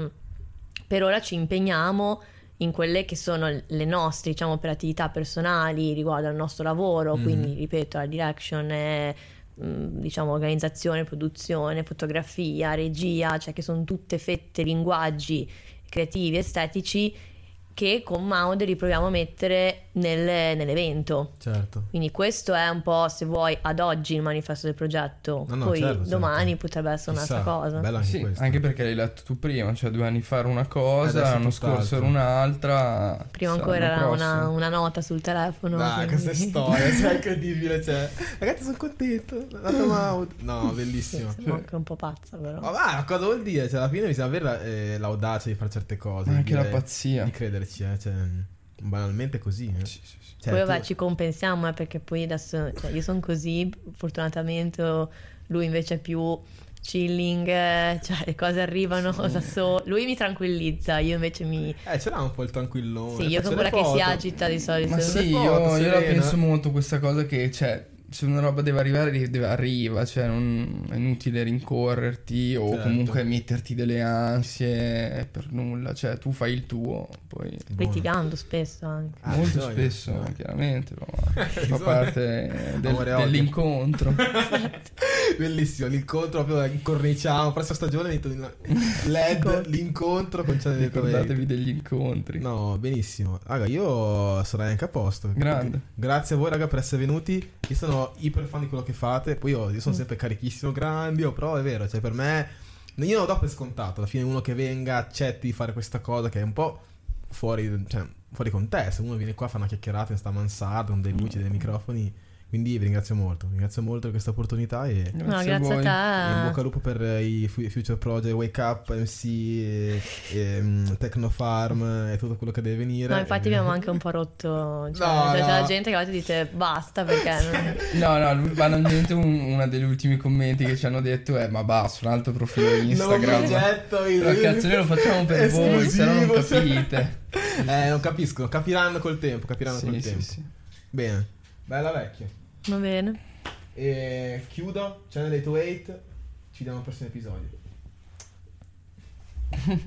per ora ci impegniamo in quelle che sono le nostre, diciamo, per attività personali riguardo al nostro lavoro, quindi ripeto, la direction è, diciamo, organizzazione, produzione, fotografia, regia, cioè che sono tutte fette, linguaggi creativi, estetici che con Maud riproviamo a mettere nell'evento.
Certo.
Quindi questo è un po', se vuoi, ad oggi il manifesto del progetto.
No,
Poi
certo,
domani
certo.
potrebbe essere
Chissà,
un'altra cosa.
bello anche
Sì,
questo.
anche perché l'hai letto tu prima, cioè 2 anni fa era una cosa,
Adesso
l'anno
tutt'altro.
scorso era un'altra.
Prima
chissà,
ancora
l'anno
era
prossimo.
una nota sul telefono.
Dai,
quindi-
questa storia, cioè, è incredibile, cioè. Ragazzi, sono contento. La Maud. No, bellissimo.
Sono anche un po' pazza, però.
Ma va, cosa vuol dire? Cioè, alla fine bisogna avere l'audacia di fare certe cose.
Ma
di
anche la
dire-
pazzia.
Di crederci, cioè, banalmente così.
Sì, sì, sì.
Cioè,
Poi vabbè,
tu-
ci compensiamo, perché poi adesso, cioè, io sono così, fortunatamente lui invece è più chilling, cioè le cose arrivano da solo. Lui mi tranquillizza, io invece mi...
ce l'ha un po' il tranquillone.
Sì, io
faccio
sono
le
quella che si
foto.
agita di solito.
Ma sì,
foto,
io la
serena.
penso molto questa cosa che, cioè, se una roba deve arrivare, arriva, cioè non è inutile rincorrerti o
Certo.
comunque metterti delle ansie per nulla, cioè tu fai il tuo, poi
Litigando spesso anche.
molto
bisogna.
spesso, chiaramente, ma fa
Bisogna.
parte
Amore e odio.
dell'incontro.
Bellissimo, l'incontro proprio incorniciamo. Prossima stagione metto in LED l'incontro con Channel
Ricordatevi degli incontri.
No, benissimo. Raga, io sarei anche a posto.
Grande.
Grazie a voi, raga, per essere venuti. Io sono iper fan di quello che fate. Poi io sono sempre carichissimo, grandi, però è vero, cioè per me io non lo do per scontato. Alla fine uno che venga, accetti di fare questa cosa che è un po' fuori, cioè, fuori contesto. Uno viene qua, fa una chiacchierata in sta mansarda con delle luci, dei microfoni. Quindi vi ringrazio molto per questa opportunità e
No, grazie a
voi.
te.
in bocca al lupo per i future project, Wake Up, MC, Technofarm e tutto quello che deve venire.
No, infatti abbiamo anche un po' rotto. Cioè,
No,
c'è
no.
la gente che a volte dite basta perché
No, lui banalmente uno degli ultimi commenti che ci hanno detto è: ma basta, un altro profilo Instagram. Però cazzo, noi lo facciamo per voi, se no non capite.
Non capiscono, capiranno col tempo,
Sì.
Bene, bella vecchia.
Va bene.
E chiudo, Channel 808, ci vediamo al prossimo episodio.